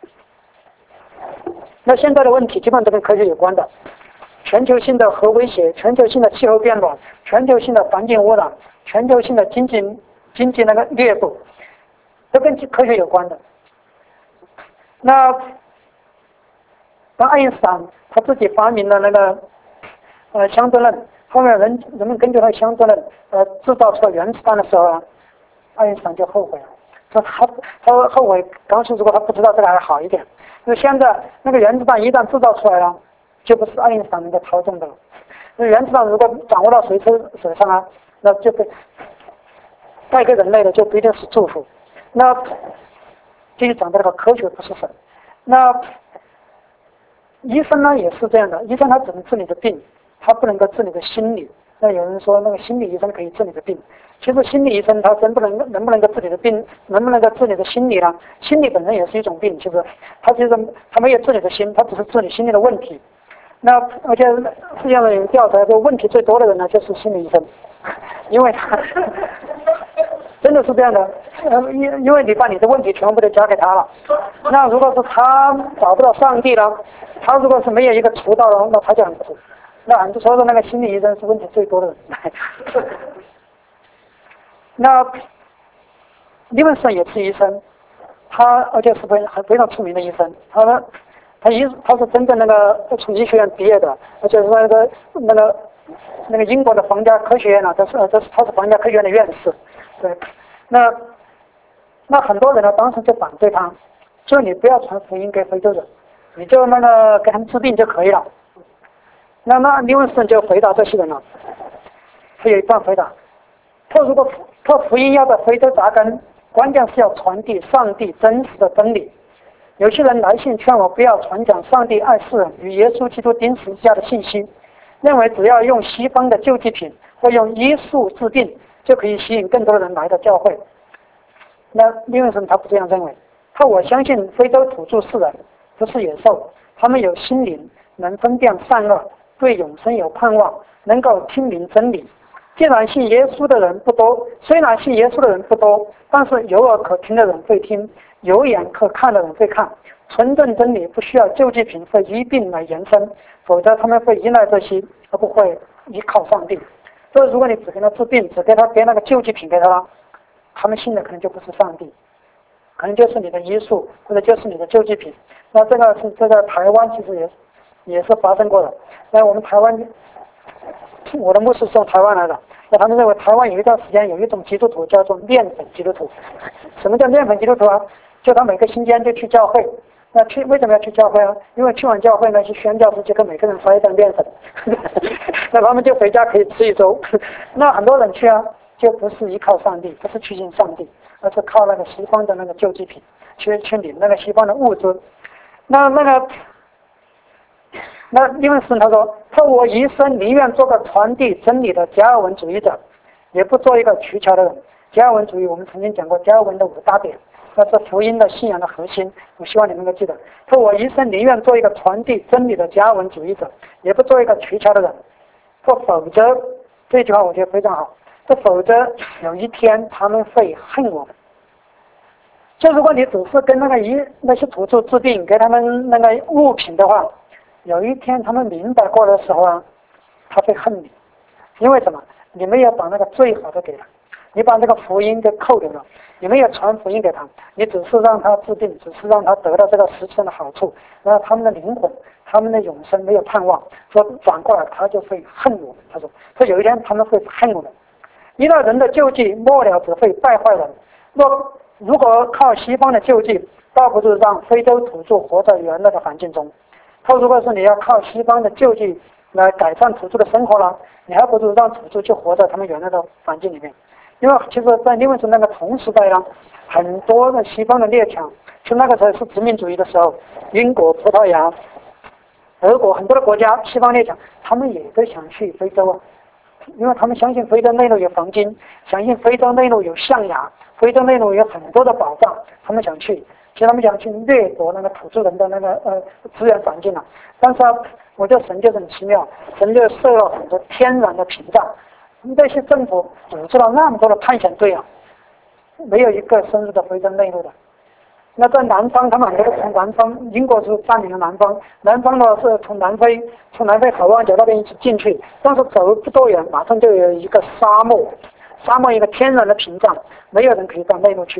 那现在的问题基本上都跟科学有关的，全球性的核威胁，全球性的气候变暖，全球性的环境污染，全球性的经济那个掠夺， 都跟科学有关的。那爱因斯坦他自己发明了那个相对论，后面人们根据他的相对论制造出了原子弹的时候啊，爱因斯坦就后悔了，说他后悔当时如果他不知道这个还好一点，因为现在那个原子弹一旦制造出来了，就不是爱因斯坦能够操纵的了。那原子弹如果掌握到谁手上啊，那就被带给人类的就不一定是祝福。那继续讲到这个科学不是神。那医生呢也是这样的，医生他只能治你的病，他不能够治你的心理。那有人说那个心理医生可以治你的病，其实心理医生他能不能够治你的病，能不能够治你的心理呢？心理本身也是一种病，其实他没有治你的心，他只是治你心理的问题。那而且世界上有调查说问题最多的人呢就是心理医生，因为他真的是这样的，因为你把你的问题全部都交给他了。那如果是他找不到上帝了，他如果是没有一个渠道了，那他就很苦。那俺就说的那个心理医生是问题最多的人。那利文森也是医生，而且是非常出名的医生。他是真正那个从医学院毕业的，而且是那个英国的皇家科学院他是皇家科学院的院士。对，那很多人呢当时就反对他，就你不要传福音给非洲人，你就给他们治病就可以了。那利文森就回答这些人了，他有一段回答，如果福音要在非洲扎根，关键是要传递上帝真实的真理。有些人来信劝我不要传讲上帝爱世人与耶稣基督钉十字架的信息，认为只要用西方的救济品或用医术治病就可以吸引更多人来到教会。那利文森他不这样认为，我相信非洲土著是人，不是野兽，他们有心灵，能分辨善恶，对永生有盼望，能够听明真理。既然信耶稣的人不多，虽然信耶稣的人不多，但是有耳可听的人会听，有眼可看的人会看。纯正真理不需要救济品或医病来延伸，否则他们会依赖这些，而不会依靠上帝。所以如果你只给他治病，只给那个救济品给他，他们信的可能就不是上帝，可能就是你的医术，或者就是你的救济品。那这个台湾其实也是发生过的。那我们台湾，我的牧师是从台湾来的，那他们认为台湾有一段时间有一种基督徒叫做面粉基督徒。什么叫面粉基督徒啊？就他每个星期天就去教会。那为什么要去教会啊？因为去完教会呢，去宣教时就跟每个人发一袋面粉，那他们就回家可以吃一周。那很多人去啊，就不是依靠上帝，不是去信上帝，而是靠那个西方的那个救济品，去领那个西方的物资。那利文森他说我一生宁愿做个传递真理的加尔文主义者，也不做一个取巧的人。加尔文主义我们曾经讲过加尔文的5大点，那是福音的信仰的核心，我希望你能够记得。我一生宁愿做一个传递真理的加尔文主义者，也不做一个取巧的人。否则，这句话我觉得非常好。否则有一天他们会恨我们。就如果你只是跟那些土著治病，给他们那个物品的话，有一天他们明白过的时候啊，他会恨你。因为什么？你没有把那个最好的给他，你把这个福音给扣掉了，你没有传福音给他，你只是让他治病，只是让他得到这个实际上的好处，然后他们的灵魂，他们的永生没有盼望。说转过来他就会恨我们。他说有一天他们会恨我们。一个人的救济末了只会败坏人。如果靠西方的救济，倒不如让非洲土著活在原来的环境中。如果是你要靠西方的救济来改善土著的生活了，你还不如让土著就活在他们原来的环境里面。因为其实在利文森那个同时代呢，很多的西方的列强，就那个时候是殖民主义的时候，英国、葡萄牙、俄国很多的国家西方列强，他们也都想去非洲啊，因为他们相信非洲内陆有黄金，相信非洲内陆有象牙，非洲内陆有很多的宝藏，他们想去。其实他们想去掠夺那个土著人的那个资源环境啊。但是我觉得神就是很奇妙，神就设了很多天然的屏障。那些政府组织了那么多的探险队啊，没有一个深入到非洲内陆的。那在南方，他们很多从南方，英国是占领了南方，南方呢是从南非好望角那边一直进去，但是走不多远，马上就有一个沙漠一个天然的屏障，没有人可以到内陆去。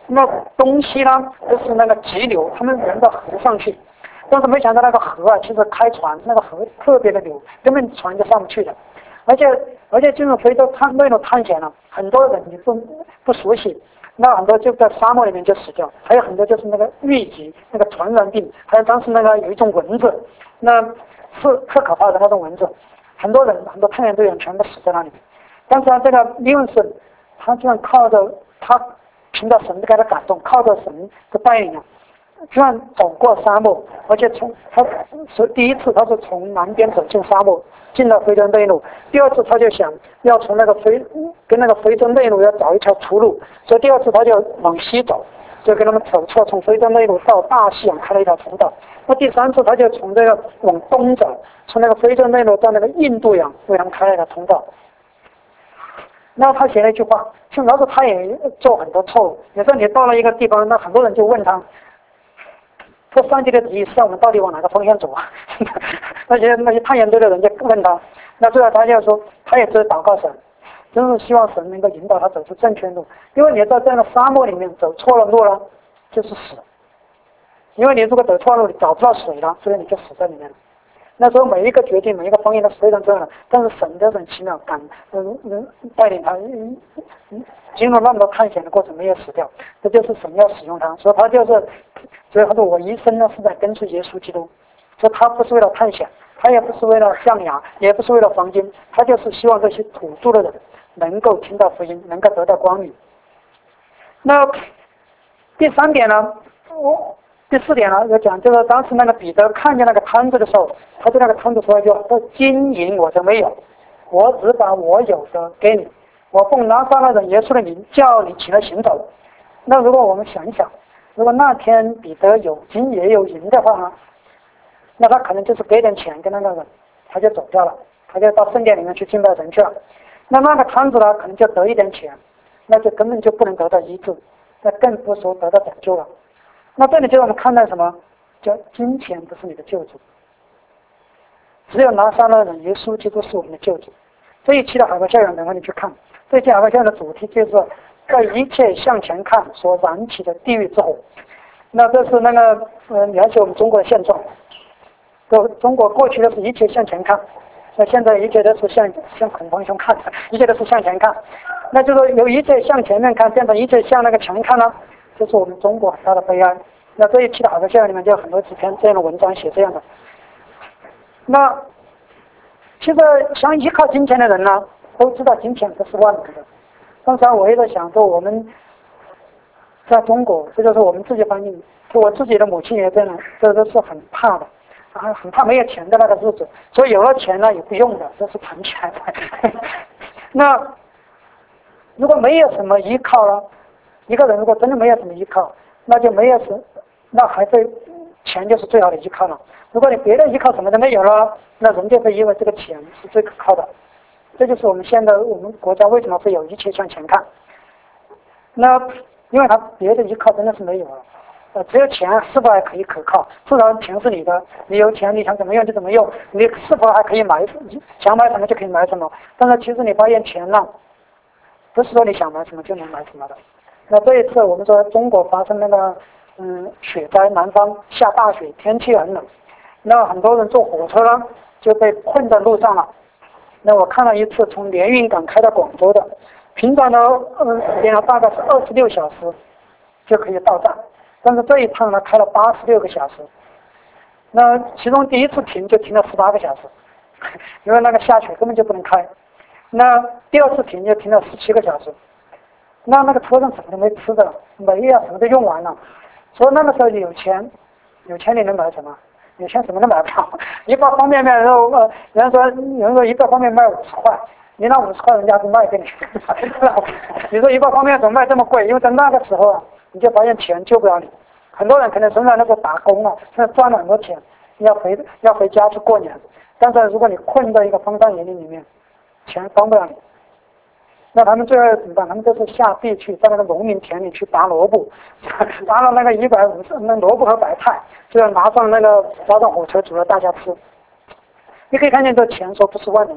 那东西呢都是那个急流，他们沿着河上去。但是没想到那个河啊，其实开船那个河特别的流，根本船就上不去的。而且进入非洲内陆探险了，很多人你不熟悉，那很多就在沙漠里面就死掉，还有很多就是那个疟疾那个传染病，还有当时那个有一种蚊子，那是特可怕的那种蚊子，很多探险队员全部死在那里。但是这个利文森，他居然靠着他凭着神给他感动，靠着神的带领啊，居然走过沙漠，而且他是第一次，他是从南边走进沙漠，进了非洲内陆。第二次他就想要从跟那个非洲内陆要找一条出路，所以第二次他就往西走，就跟他们走错，从非洲内陆到大西洋开了一条通道。那第三次他就从这个往东走，从那个非洲内陆到那个印度洋，为他们开了一条通道。然后他写了一句话，是老师他也做很多错误。有时候你到了一个地方，那很多人就问他，说上帝的旨意是让我们到底往哪个方向走啊？那些探险队的人就问他，那最后他就说，他也只是祷告神，真是希望神能够引导他走出正确路。因为你在这样的沙漠里面走错了路了，就是死。因为你如果走错路，你找不到水了，所以你就死在里面了。那时候每一个决定，每一个方向都是非常重要的，但是神都是很奇妙，带领他经过那么多探险的过程没有死掉，这就是神要使用他，所以他就是，所以他说我一生呢是在跟随耶稣基督，所以他不是为了探险，他也不是为了象牙，也不是为了黄金，他就是希望这些土著的人能够听到福音，能够得到光明。那第三点呢，第四点呢，要讲就是当时那个彼得看见那个摊子的时候，他对那个摊子说一句话：说金银我都没有，我只把我有的给你，我奉拿撒勒人耶稣的名叫你起来行走。那如果我们想一想，如果那天彼得有金也有银的话呢，那他可能就是给点钱跟那个人，他就走掉了，他就到圣殿里面去敬拜神去了。那个摊子呢，可能就得一点钱，那就根本就不能得到医治，那更不说得到拯救了。那这里就让我们看到什么？叫金钱不是你的救主，只有拿撒勒人耶稣基督是我们的救主。这一期的海外校园等会你去看，这一期海外校园的主题就是在一切向前看所燃起的地狱之火。那这是那个了解我们中国的现状。中国过去的是一切向前看，那现在一切都是向恐慌熊看，一切都是向前看。那就是由一切向前面看变成一切向那个墙看呢？这是我们中国很大的悲哀。那这一期的海外校园里面就有很多几篇这样的文章写这样的。那其实想依靠金钱的人呢，都知道金钱不是万能的。刚才我也在想说，我们在中国，这就是我们自己环境，就我自己的母亲也这样，这都是很怕的，很怕没有钱的那个日子，所以有了钱呢也不用的，这是藏起来的。那如果没有什么依靠了，一个人如果真的没有什么依靠，那就没有那还是钱就是最好的依靠了。如果你别的依靠什么都没有了，那人就会以为这个钱是最可靠的。这就是我们现在我们国家为什么会有一切向前看。那因为他别的依靠真的是没有了，只有钱是否还可以可靠？至少钱是你的，你有钱你想怎么用就怎么用，你是否还可以想买什么就可以买什么？但是其实你发现钱呢，不是说你想买什么就能买什么的。那这一次我们说中国发生那个雪灾，南方下大雪，天气很冷，那很多人坐火车呢就被困在路上了。那我看了一次从连云港开到广州的，平常的时间大概是26小时就可以到站，但是这一趟呢开了86个小时。那其中第一次停就停了18个小时，因为那个下雪根本就不能开。那第二次停就停了17个小时。那个车上什么都没吃的，煤啊什么都用完了。所以那个时候有钱你能买什么？有钱什么都买不了。一包方便面，然后有人说一包方便面卖50块，你拿50块人家不卖给你。你说一包方便面怎么卖这么贵？因为在那个时候啊，你就发现钱救不了你。很多人可能身上那时候打工啊，现在赚了很多钱，要回家去过年。但是如果你困在一个荒山野岭里面，钱帮不了你。那他们最后怎么办？他们就是下地去，在那个农民田里去拔萝卜，拔了那个150那萝卜和白菜，就要拉上火车煮了大家吃。你可以看见这钱说不是万能的，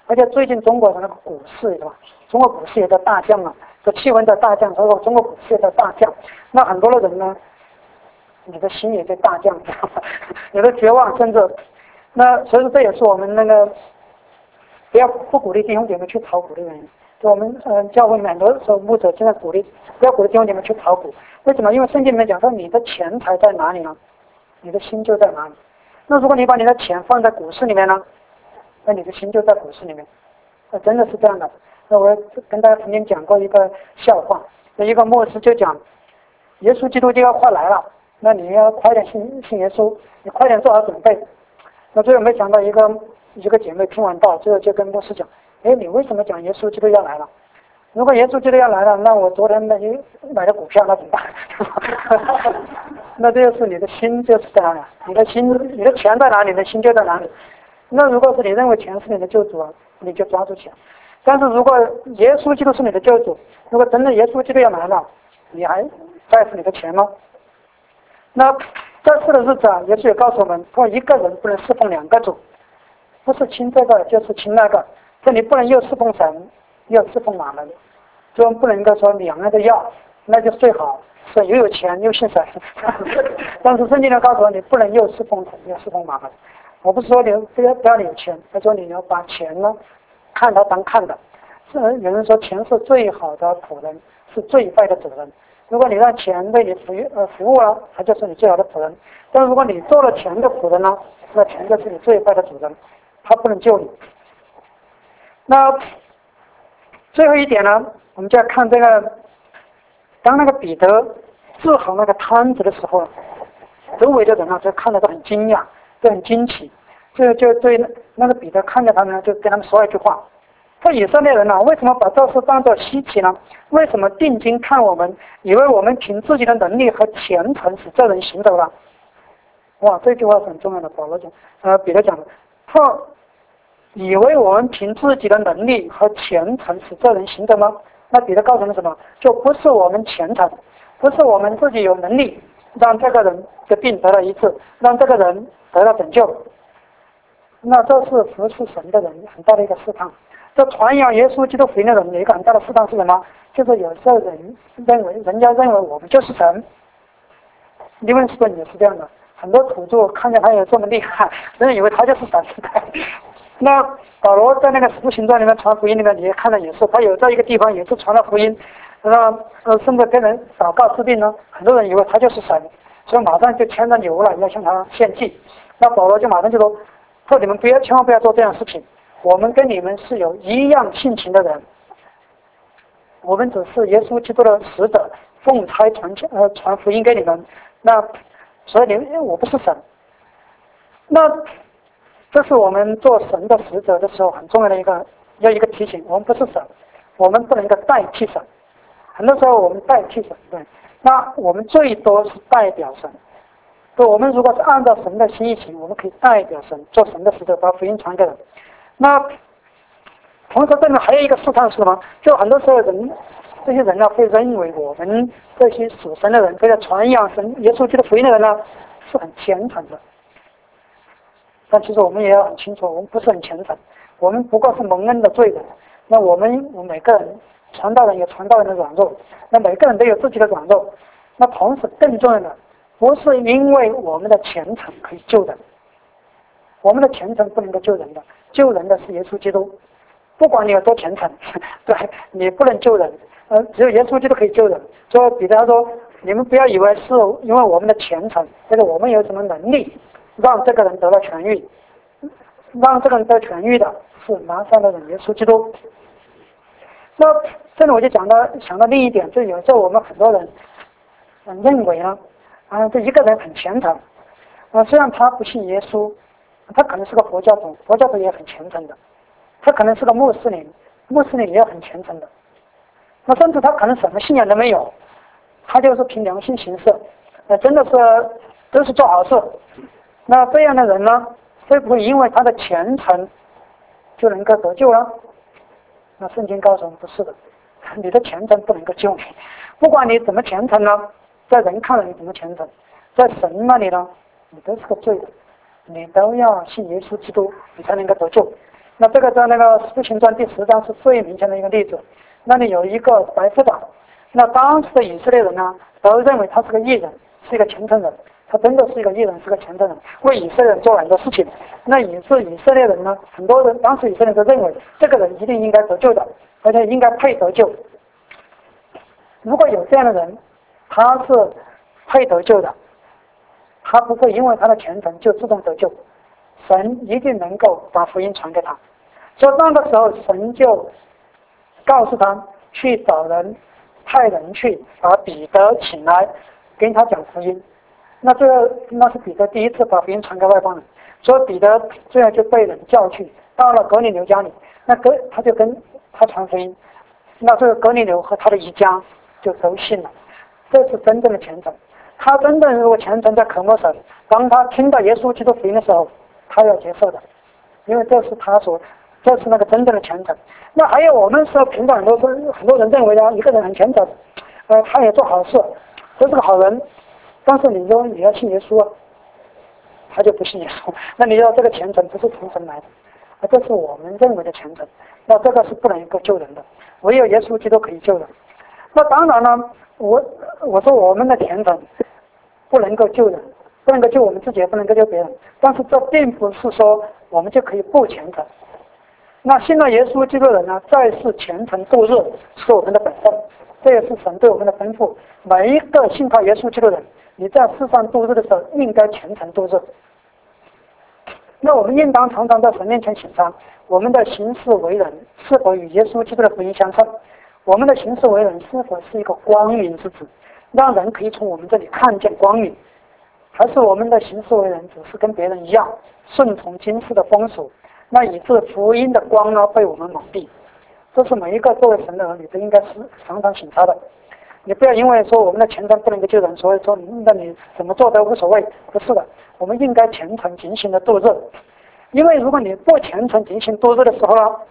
而且最近中国的那个股市，对吧？中国股市也在大降啊，这气温在大降，所以中国股市也在大降。那很多的人呢，你的心也在大降，知道吗？你的绝望，甚至所以说这也是我们那个不鼓励弟兄姐妹去炒股的原因。就我们教会很多时候牧者现在不要鼓励弟兄姐妹去炒股。为什么？因为圣经里面讲说，你的钱财在哪里呢？你的心就在哪里。那如果你把你的钱放在股市里面呢，那你的心就在股市里面。真的是这样的。那我跟大家曾经讲过一个笑话，一个牧师就讲，耶稣基督就要快来了，那你要快点信耶稣，你快点做好准备。那最后没想到一个姐妹听完道，最后就跟牧师讲，你为什么讲耶稣基督要来了？如果耶稣基督要来了，那我昨天买的股票那怎么办？那这就是你的心就是在哪里，你的钱在哪里，你的心就在哪里。那如果是你认为钱是你的救主啊，你就抓住钱。但是如果耶稣基督是你的救主，如果真的耶稣基督要来了，你还在乎你的钱吗？那在世的日子啊，耶稣也告诉我们，说一个人不能侍奉两个主，不是亲这个就是亲那个，说你不能又侍奉神又侍奉马门，就不能够说两个都要，那就最好是又有钱又信神。但是圣经呢告诉我，你不能又侍奉神又侍奉马门。我不是说你不要你有钱，他说你要把钱呢看他当看的。有人说钱是最好的仆人，是最坏的主人。如果你让钱为你服务了，他就是你最好的仆人。但如果你做了钱的仆人呢，那钱就是你最坏的主人，他不能救你。那最后一点呢，我们就要看这个，当那个彼得治好那个摊子的时候，周围的人啊就看了都很惊讶，都很惊奇，就对那个彼得看着他们，就跟他们说一句话。说以色列人为什么把这事当作稀奇呢？为什么定睛看我们，以为我们凭自己的能力和虔诚使这人行走了？哇，这句话是很重要的。保罗讲，彼得讲的，他以为我们凭自己的能力和虔诚使这人行走吗？那彼得告诉我们什么？就不是我们虔诚，不是我们自己有能力让这个人的病得了医治，让这个人得到拯救。那这是服侍神的人很大的一个试探。这传扬耶稣基督福音的人有一个很大的试探是什么？就是有时候人家认为我们就是神。你们是不是也是这样的？很多土著看见他有这么厉害，人以为他就是神。那保罗在那个使徒行传里面传福音里面，你看到也是，他有在一个地方也是传了福音，甚至跟人祷告治病呢，很多人以为他就是神，所以马上就牵着牛了，要向他献祭。那保罗就马上就说你们千万不要做这样的事情。我们跟你们是有一样性情的人，我们只是耶稣基督的使者，奉差传福音给你们。那所以我不是神。那这是我们做神的使者的时候很重要的一个提醒，我们不是神，我们不能够代替神。很多时候我们代替神，对，那我们最多是代表神。所以我们如果是按照神的心意行，我们可以代表神，做神的使者，把福音传给人。那同时这里面还有一个试探是什么？就很多时候这些人呢会认为我们这些属神的人，这些传扬神耶稣基督福音的人呢是很虔诚的。但其实我们也要很清楚，我们不是很虔诚，我们不过是蒙恩的罪人。那我们每个人传道人有传道人的软弱，那每个人都有自己的软弱。那同时更重要的，不是因为我们的虔诚可以救人，我们的虔诚不能够救人的，救人的是耶稣基督。不管你有多虔诚，对，你不能救人，只有耶稣基督可以救人。所以彼得说，你们不要以为是因为我们的虔诚，或者我们有什么能力让这个人得了痊愈，让这个人得痊愈的是拿撒勒人耶稣基督。那这里我就想到另一点，就有时候我们很多人认为呢，这一个人很虔诚，虽然他不信耶稣，他可能是个佛教徒，佛教徒也很虔诚的，他可能是个穆斯林，穆斯林也很虔诚的，那甚至他可能什么信仰都没有，他就是凭良心行事，真的是都是做好事。那这样的人呢，会不会因为他的虔诚就能够得救了？那圣经告诉我们不是的，你的虔诚不能够救你，不管你怎么虔诚呢，在人看来你怎么虔诚，在神那里呢，你都是个罪人，你都要信耶稣基督，你才能够得救。 那这个在那个使徒行传第10章是最明显的一个例子。那里有一个百夫长，那当时的以色列人呢，都认为他是个义人，是一个虔诚人，他真的是一个义人，是个虔诚人，为以色列人做了很多事情。那以色列人呢，很多人当时以色列人都认为这个人一定应该得救的，而且应该配得救。如果有这样的人，他是配得救的，他不会因为他的虔诚就自动得救，神一定能够把福音传给他。所以那个时候神就告诉他去找人，派人去把彼得请来跟他讲福音。那是彼得第一次把福音传给外邦人，所以彼得最后就被人叫去到了格尼流家里，他就跟他传福音。那这个格尼流和他的一家就都信了。这是真正的虔诚。他真正如果虔诚在渴慕神，当他听到耶稣基督福音的时候，他要接受的，因为这是那个真正的虔诚。那还有我们说平常很多人认为呢，一个人很虔诚，他也做好事，这是个好人，但是你说你要信耶稣，他就不信耶稣。那你要这个虔诚不是从神来的，这是我们认为的虔诚。那这个是不能够救人的，唯有耶稣基督可以救人。那当然呢，我说我们的虔诚不能够救人，不能够救我们自己，也不能够救别人，但是这并不是说我们就可以不虔诚。那信了耶稣基督的人呢，在世虔诚度日是我们的本分，这也是神对我们的吩咐。每一个信靠耶稣基督的人，你在世上度日的时候应该虔诚度日。那我们应当常常在神面前省察我们的行事为人是否与耶稣基督的福音相称，我们的行事为人是否是一个光明之子，让人可以从我们这里看见光明，还是我们的行事为人只是跟别人一样顺从今世的风俗，那以致福音的光呢被我们蒙蔽。这是每一个作为神的儿女都应该是常常省察的。你不要因为说我们的虔诚不能够救人，所以说那你怎么做都无所谓，不是的，我们应该虔诚警醒的度日。因为如果你不虔诚警醒度日的时候呢，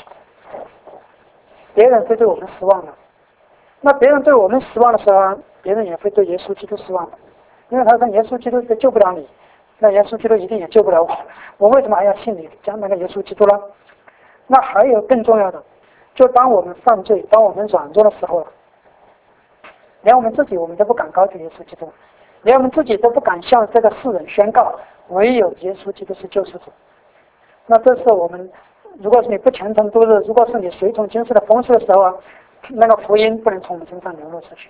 别人会对我们失望的。那别人对我们失望的时候啊，别人也会对耶稣基督失望的，因为他说耶稣基督救不了你，那耶稣基督一定也救不了我，我为什么还要信你讲那个耶稣基督呢？那还有更重要的，就当我们犯罪，当我们软弱的时候，连我们自己我们都不敢高举耶稣基督，连我们自己都不敢向这个世人宣告唯有耶稣基督是救世主。那这是我们，如果是你不虔诚度日，如果是你随从今世的风俗的时候啊，那个福音不能从我们身上流露出去。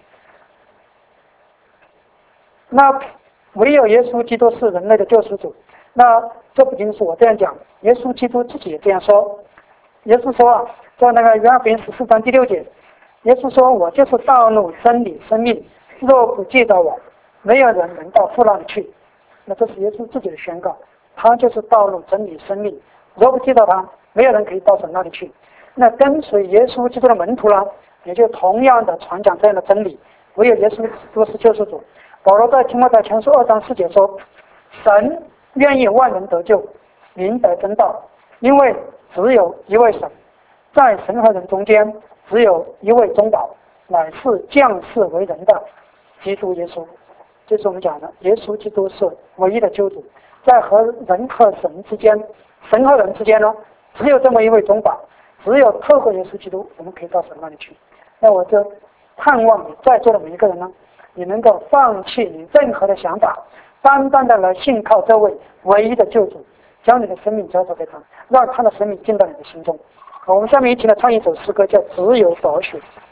那唯有耶稣基督是人类的救世主。那这不仅是我这样讲，耶稣基督自己也这样说。耶稣说啊，在那个约翰福音14章第6节，耶稣说：“我就是道路、真理、生命，若不记得我，没有人能到父那里去。”那这是耶稣自己的宣告，他就是道路、真理、生命，若不记得他，没有人可以到神那里去。那跟随耶稣基督的门徒呢，也就同样的传讲这样的真理，唯有耶稣基督是救世主。保罗在提摩太前书2章4节说：“神愿意万人得救，明得真道，因为只有一位神，在神和人中间只有一位中保，乃是降世为人的基督耶稣。”这是我们讲的，耶稣基督是唯一的救主，在和人和神之间，神和人之间呢，只有这么一位中保，只有透过耶稣基督，我们可以到神那里去。那我就盼望你在座的每一个人呢，你能够放弃你任何的想法，单单的来信靠这位唯一的救主，将你的生命交托给他，让他的生命进到你的心中。好，我们下面一起来唱一首诗歌，叫《只有宝血》。